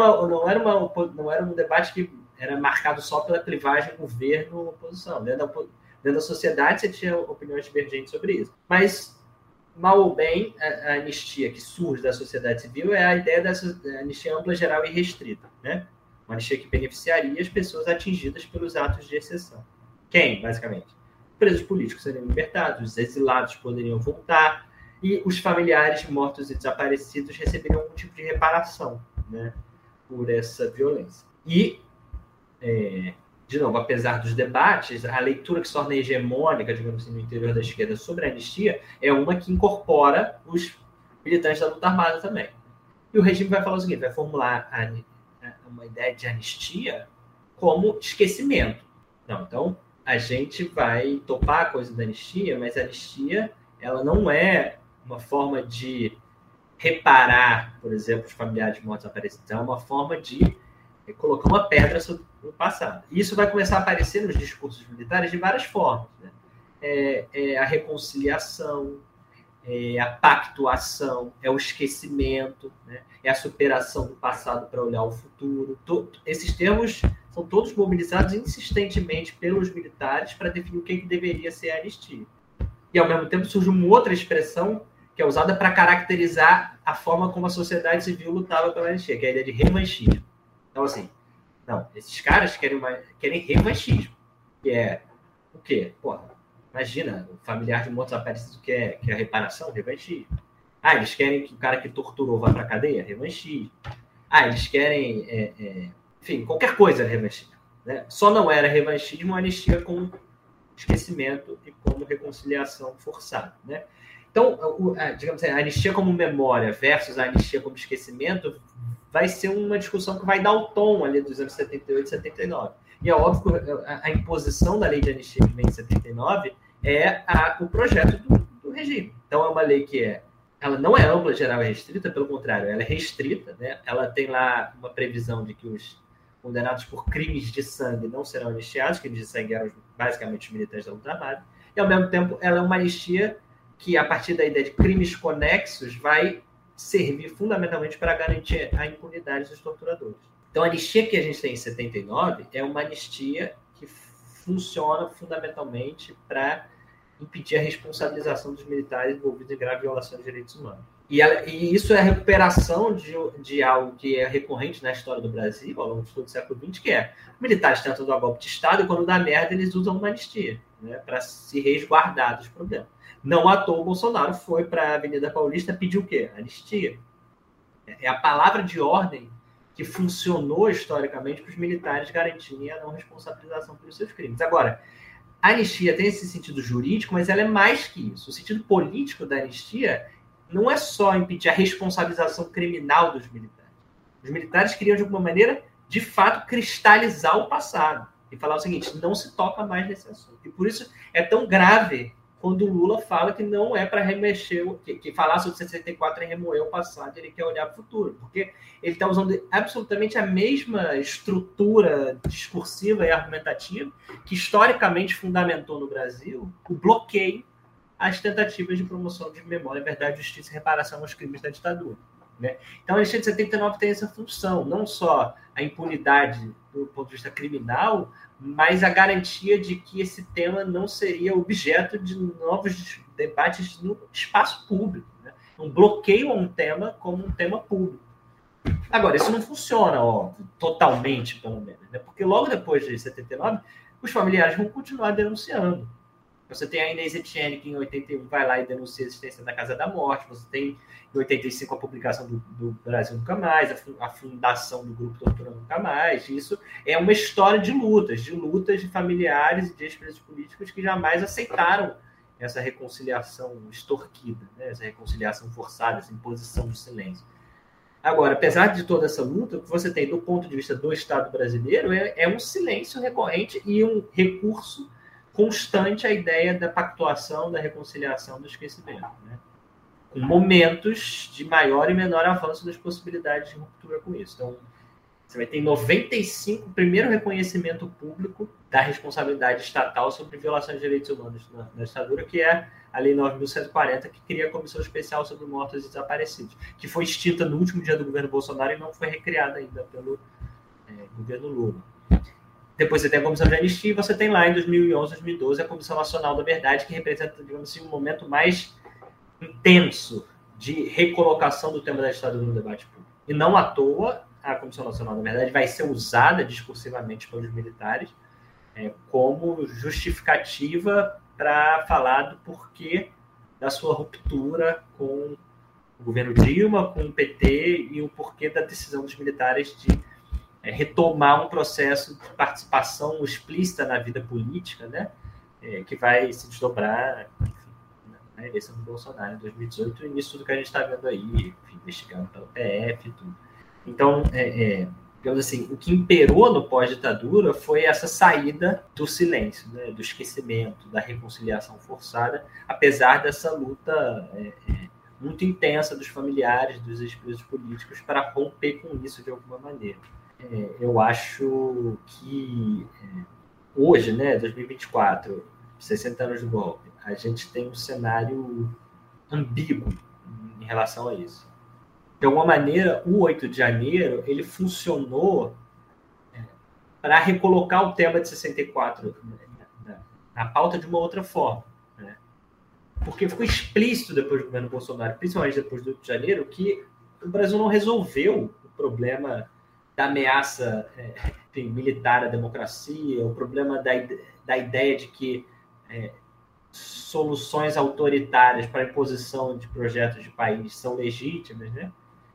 um debate que era marcado só pela clivagem governo-oposição. Dentro da sociedade, você tinha opiniões divergentes sobre isso. Mas, mal ou bem, a anistia que surge da sociedade civil é a ideia da anistia ampla, geral e restrita, né? Uma anistia que beneficiaria as pessoas atingidas pelos atos de exceção. Quem, basicamente? Presos políticos seriam libertados, os exilados poderiam voltar e os familiares mortos e desaparecidos receberiam algum tipo de reparação, né, por essa violência. E, de novo, apesar dos debates, a leitura que se torna hegemônica, digamos assim, no interior da esquerda sobre a anistia é uma que incorpora os militantes da luta armada também. E o regime vai falar o seguinte, vai formular uma ideia de anistia como esquecimento. Não, então, a gente vai topar a coisa da anistia, mas a anistia ela não é uma forma de reparar, por exemplo, os familiares de mortos desaparecidos. É uma forma de colocar uma pedra sobre o passado. E isso vai começar a aparecer nos discursos militares de várias formas, né? A reconciliação, a pactuação, é o esquecimento, né? É a superação do passado para olhar o futuro. Esses termos são todos mobilizados insistentemente pelos militares para definir o que deveria ser a anistia. E, ao mesmo tempo, surge uma outra expressão que é usada para caracterizar a forma como a sociedade civil lutava pela anistia, que é a ideia de revanchismo. Então, assim, não, esses caras querem revanchismo, que é o quê? Porra, imagina, o familiar de mortos desaparecidos quer a reparação, revanchismo. Eles querem que o cara que torturou vá para a cadeia, revanchismo. Eles querem, enfim, qualquer coisa era revanchismo, né? Só não era revanchismo a anistia como esquecimento e como reconciliação forçada, né? Então, digamos assim, a anistia como memória versus a anistia como esquecimento vai ser uma discussão que vai dar o tom ali dos anos 78 e 79. E é óbvio que a imposição da lei de anistia que vem em 79 é o projeto do regime. Então, é uma lei que ela não é ampla, geral e restrita, pelo contrário, ela é restrita, né? Ela tem lá uma previsão de que os condenados por crimes de sangue não serão anistiados, crimes de sangue eram basicamente os militares da luta armada, e, ao mesmo tempo, ela é uma anistia que, a partir da ideia de crimes conexos, vai servir fundamentalmente para garantir a impunidade dos torturadores. Então, a anistia que a gente tem em 79 é uma anistia que funciona fundamentalmente para impedir a responsabilização dos militares envolvidos em grave violação de direitos humanos. E isso é a recuperação de algo que é recorrente na história do Brasil, ao longo de todo o século XX, que é militares tentam dar golpe de Estado e, quando dá merda, eles usam uma anistia, né, para se resguardar dos problemas. Não à toa o Bolsonaro foi para a Avenida Paulista pedir o quê? Anistia. É a palavra de ordem que funcionou historicamente para os militares garantirem a não responsabilização pelos seus crimes. Agora, a anistia tem esse sentido jurídico, mas ela é mais que isso. O sentido político da anistia não é só impedir a responsabilização criminal dos militares. Os militares queriam, de alguma maneira, de fato, cristalizar o passado e falar o seguinte: não se toca mais nesse assunto. E por isso é tão grave quando o Lula fala que não é para remexer, que falar sobre 64 é remoer o passado, ele quer olhar para o futuro, porque ele está usando absolutamente a mesma estrutura discursiva e argumentativa que historicamente fundamentou no Brasil o bloqueio às tentativas de promoção de memória, verdade, justiça e reparação aos crimes da ditadura, né? Então, a anistia de 79 tem essa função, não só a impunidade do ponto de vista criminal, mas a garantia de que esse tema não seria objeto de novos debates no espaço público, né? Um bloqueio a um tema como um tema público. Agora, isso não funciona, totalmente, pelo menos, né? Porque logo depois de 79, os familiares vão continuar denunciando. Você tem a Inês Etienne, que em 81 vai lá e denuncia a existência da Casa da Morte. Você tem, em 85, a publicação do Brasil Nunca Mais, a fundação do Grupo Tortura Nunca Mais. Isso é uma história de lutas de familiares e de ex-presos políticos que jamais aceitaram essa reconciliação extorquida, né? Essa reconciliação forçada, essa imposição do silêncio. Agora, apesar de toda essa luta, o que você tem do ponto de vista do Estado brasileiro é um silêncio recorrente e um recurso constante à ideia da pactuação, da reconciliação, do esquecimento, né? Com momentos de maior e menor avanço das possibilidades de ruptura com isso. Então, você vai ter em 95 o primeiro reconhecimento público da responsabilidade estatal sobre violação de direitos humanos na ditadura, que é a Lei 9.140, que cria a Comissão Especial sobre Mortos e Desaparecidos, que foi extinta no último dia do governo Bolsonaro e não foi recriada ainda pelo governo Lula. Depois você tem a Comissão de Anistia e você tem lá em 2011, 2012 a Comissão Nacional da Verdade, que representa, digamos assim, um momento mais intenso de recolocação do tema da ditadura no debate público. E não à toa, a Comissão Nacional da Verdade vai ser usada discursivamente pelos militares como justificativa para falar do porquê da sua ruptura com o governo Dilma, com o PT e o porquê da decisão dos militares de retomar um processo de participação explícita na vida política, né? Que vai se desdobrar, enfim, na eleição do Bolsonaro em 2018 e nisso tudo que a gente está vendo aí, enfim, investigado pelo PF e tudo. Então, digamos assim, o que imperou no pós-ditadura foi essa saída do silêncio, né, do esquecimento, da reconciliação forçada, apesar dessa luta muito intensa dos familiares, dos ex-presos políticos, para romper com isso de alguma maneira. Eu acho que hoje, né, 2024, 60 anos do golpe, a gente tem um cenário ambíguo em relação a isso. De alguma maneira, o 8 de janeiro ele funcionou para recolocar o tema de 64 na pauta de uma outra forma. Né? Porque ficou explícito depois do governo Bolsonaro, principalmente depois do 8 de janeiro, que o Brasil não resolveu o problema da ameaça militar à democracia, o problema da ideia de que soluções autoritárias para a imposição de projetos de país são legítimas, né?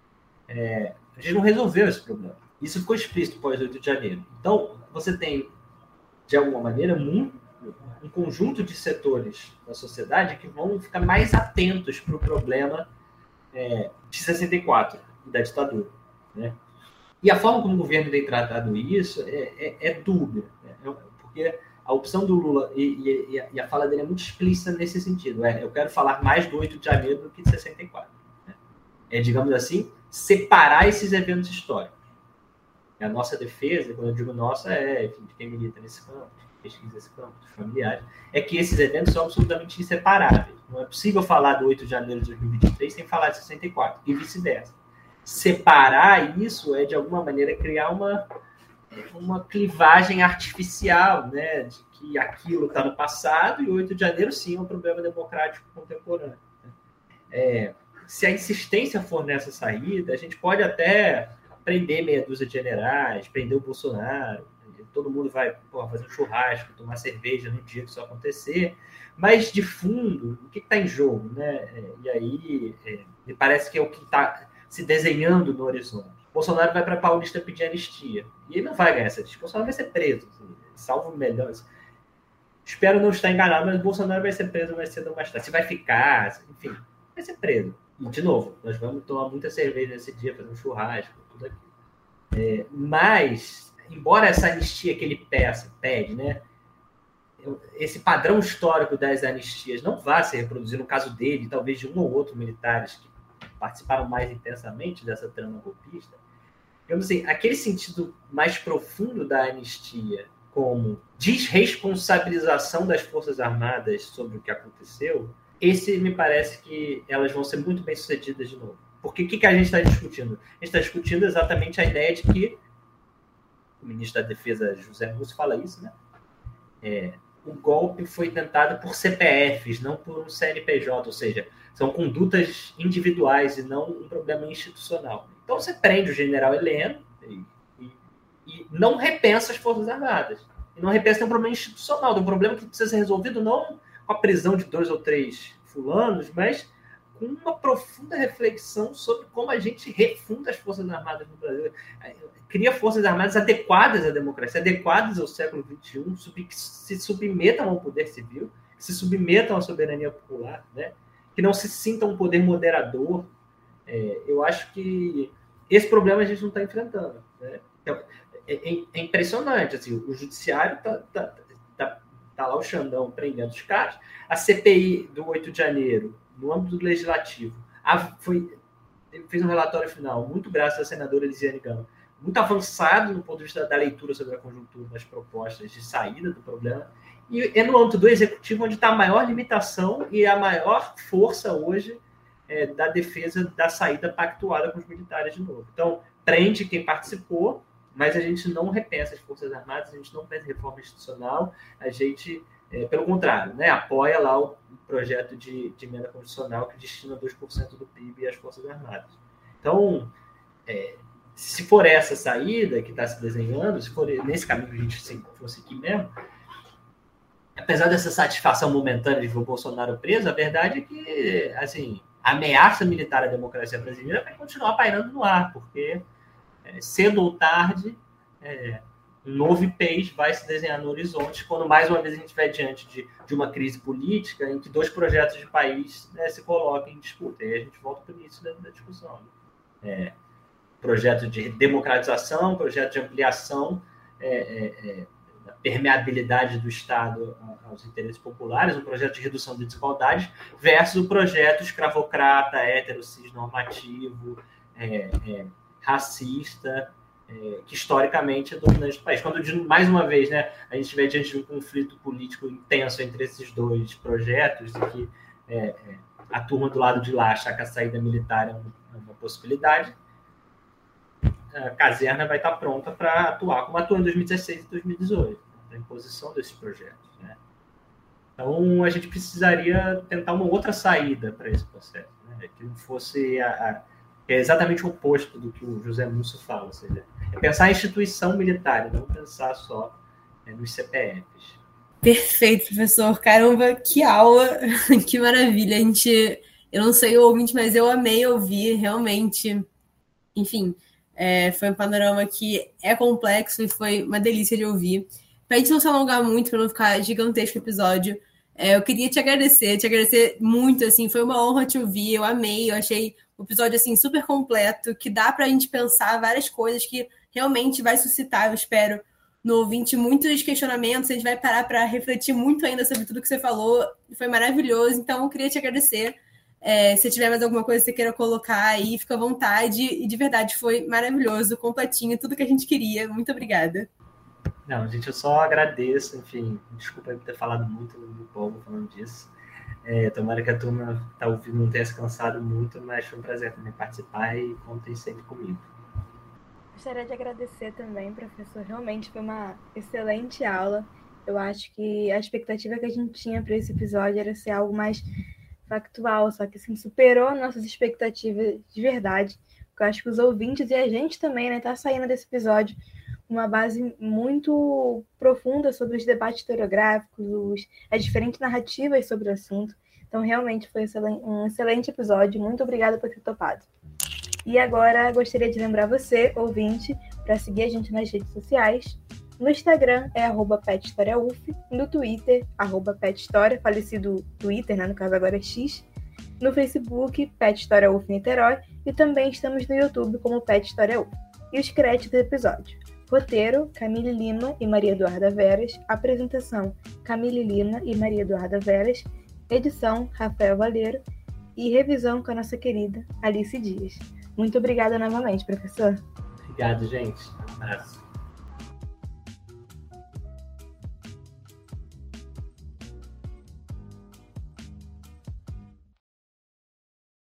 A gente não resolveu esse problema. Isso ficou explícito pós 8 de janeiro. Então, você tem, de alguma maneira, um conjunto de setores da sociedade que vão ficar mais atentos para o problema de 64 e da ditadura, né? E a forma como o governo tem tratado isso é dúbia, né? Porque a opção do Lula e a fala dele é muito explícita nesse sentido. Eu quero falar mais do 8 de janeiro do que de 64. Né? Digamos assim, separar esses eventos históricos. A nossa defesa, quando eu digo nossa, enfim, de quem milita nesse campo, de quem pesquisa esse campo, dos familiares, é que esses eventos são absolutamente inseparáveis. Não é possível falar do 8 de janeiro de 2023 sem falar de 64, e vice-versa. Separar isso de alguma maneira, criar uma clivagem artificial, né, de que aquilo está no passado e o 8 de janeiro, sim, é um problema democrático contemporâneo. Se a insistência for nessa saída, a gente pode até prender meia dúzia de generais, prender o Bolsonaro, todo mundo vai fazer um churrasco, tomar cerveja no dia que isso acontecer, mas, de fundo, o que está em jogo? Né? E aí, me parece que é o que está se desenhando no horizonte. Bolsonaro vai para Paulista pedir anistia. E ele não vai ganhar essa anistia. Bolsonaro vai ser preso. Assim, salvo melhor. Espero não estar enganado, mas Bolsonaro vai ser preso mais cedo ou mais tarde. Se vai ficar, enfim, vai ser preso. E, de novo, nós vamos tomar muita cerveja nesse dia, fazer um churrasco, tudo aquilo. Mas, embora essa anistia que ele pede, né, esse padrão histórico das anistias não vá se reproduzir no caso dele, talvez de um ou outro militares que participaram mais intensamente dessa trama golpista, digamos assim, aquele sentido mais profundo da anistia como desresponsabilização das Forças Armadas sobre o que aconteceu, esse me parece que elas vão ser muito bem sucedidas de novo. Porque o que a gente está discutindo? A gente está discutindo exatamente a ideia de que o ministro da Defesa, José Múcio, fala isso, né? O golpe foi tentado por CPFs, não por um CNPJ, ou seja, são condutas individuais e não um problema institucional. Então você prende o general Heleno e não repensa as Forças Armadas. E não repensa um problema institucional, um problema que precisa ser resolvido não com a prisão de 2 ou 3 fulanos, mas com uma profunda reflexão sobre como a gente refunda as Forças Armadas no Brasil. Cria Forças Armadas adequadas à democracia, adequadas ao século XXI, que se submetam ao poder civil, que se submetam à soberania popular, né? Que não se sintam um poder moderador. Eu acho que esse problema a gente não está enfrentando. Né? É impressionante. Assim, o judiciário tá lá o Xandão prendendo os caras. A CPI do 8 de janeiro, no âmbito do legislativo, fez um relatório final, muito graças à senadora Elisiane Gama, muito avançado no ponto de vista da leitura sobre a conjuntura das propostas de saída do problema. E é no âmbito do executivo onde está a maior limitação e a maior força hoje da defesa da saída pactuada com os militares de novo. Então, prende quem participou, mas a gente não repensa as Forças Armadas, a gente não pensa em reforma institucional, a gente, pelo contrário, né, apoia lá o projeto de emenda constitucional que destina 2% do PIB às Forças Armadas. Então, se for essa saída que está se desenhando, se for nesse caminho que a gente fosse aqui mesmo, apesar dessa satisfação momentânea de ver o Bolsonaro preso, a verdade é que, assim, a ameaça militar à democracia brasileira vai continuar pairando no ar, porque cedo ou tarde um novo IPES vai se desenhar no horizonte, quando mais uma vez a gente estiver diante de uma crise política em que 2 projetos de país, né, se colocam em disputa. E aí a gente volta para o início da discussão. projeto de democratização, projeto de ampliação da permeabilidade do Estado aos interesses populares, um projeto de redução de desigualdades, versus o projeto escravocrata, hétero, cisnormativo, racista, que historicamente é dominante do país. Quando, mais uma vez, né, a gente estiver diante de um conflito político intenso entre esses dois projetos, e que a turma do lado de lá achar que a saída militar é uma possibilidade, a caserna vai estar pronta para atuar como atuou em 2016 e 2018, na imposição desses projetos, né? Então, a gente precisaria tentar uma outra saída para esse processo, né? Que não fosse é exatamente o oposto do que o José Múcio fala, ou seja, é pensar a instituição militar, não pensar só nos CPFs. Perfeito, professor. Caramba, que aula, que maravilha. Eu não sei o ouvinte, mas eu amei ouvir, realmente. Enfim, foi um panorama que é complexo e foi uma delícia de ouvir. Para a gente não se alongar muito, para não ficar gigantesco o episódio, eu queria te agradecer muito, assim, foi uma honra te ouvir, eu amei, eu achei o episódio, assim, super completo, que dá para a gente pensar várias coisas que realmente vai suscitar, eu espero, no ouvinte, muitos questionamentos, a gente vai parar para refletir muito ainda sobre tudo que você falou, foi maravilhoso, então eu queria te agradecer. Se tiver mais alguma coisa que você queira colocar aí, fica à vontade, e de verdade foi maravilhoso, completinho, tudo que a gente queria, muito obrigada. Não, gente, eu só agradeço, enfim, desculpa por ter falado muito no povo falando disso. Tomara que a turma que está ouvindo não tenha se cansado muito, mas foi um prazer também participar e contem sempre comigo. Gostaria de agradecer também, professor. Realmente foi uma excelente aula. Eu acho que a expectativa que a gente tinha para esse episódio era ser algo mais factual, só que assim, superou nossas expectativas de verdade. Eu acho que os ouvintes e a gente também, né, tá saindo desse episódio uma base muito profunda sobre os debates historiográficos, as diferentes narrativas sobre o assunto. Então, realmente foi um excelente episódio. Muito obrigada por ter topado. E agora, gostaria de lembrar você, ouvinte, para seguir a gente nas redes sociais. No Instagram é @PetHistoriaUF, no Twitter, @PetHistoria, falecido Twitter, né? No caso agora é X. No Facebook, Pet História UF Niterói, e também estamos no YouTube como Pet História UF. E os créditos do episódio. Roteiro, Camille Lima e Maria Eduarda Veras. Apresentação, Camille Lima e Maria Eduarda Veras. Edição, Rafael Valeiro. E revisão com a nossa querida Alice Dias. Muito obrigada novamente, professor. Obrigado, gente. Um abraço.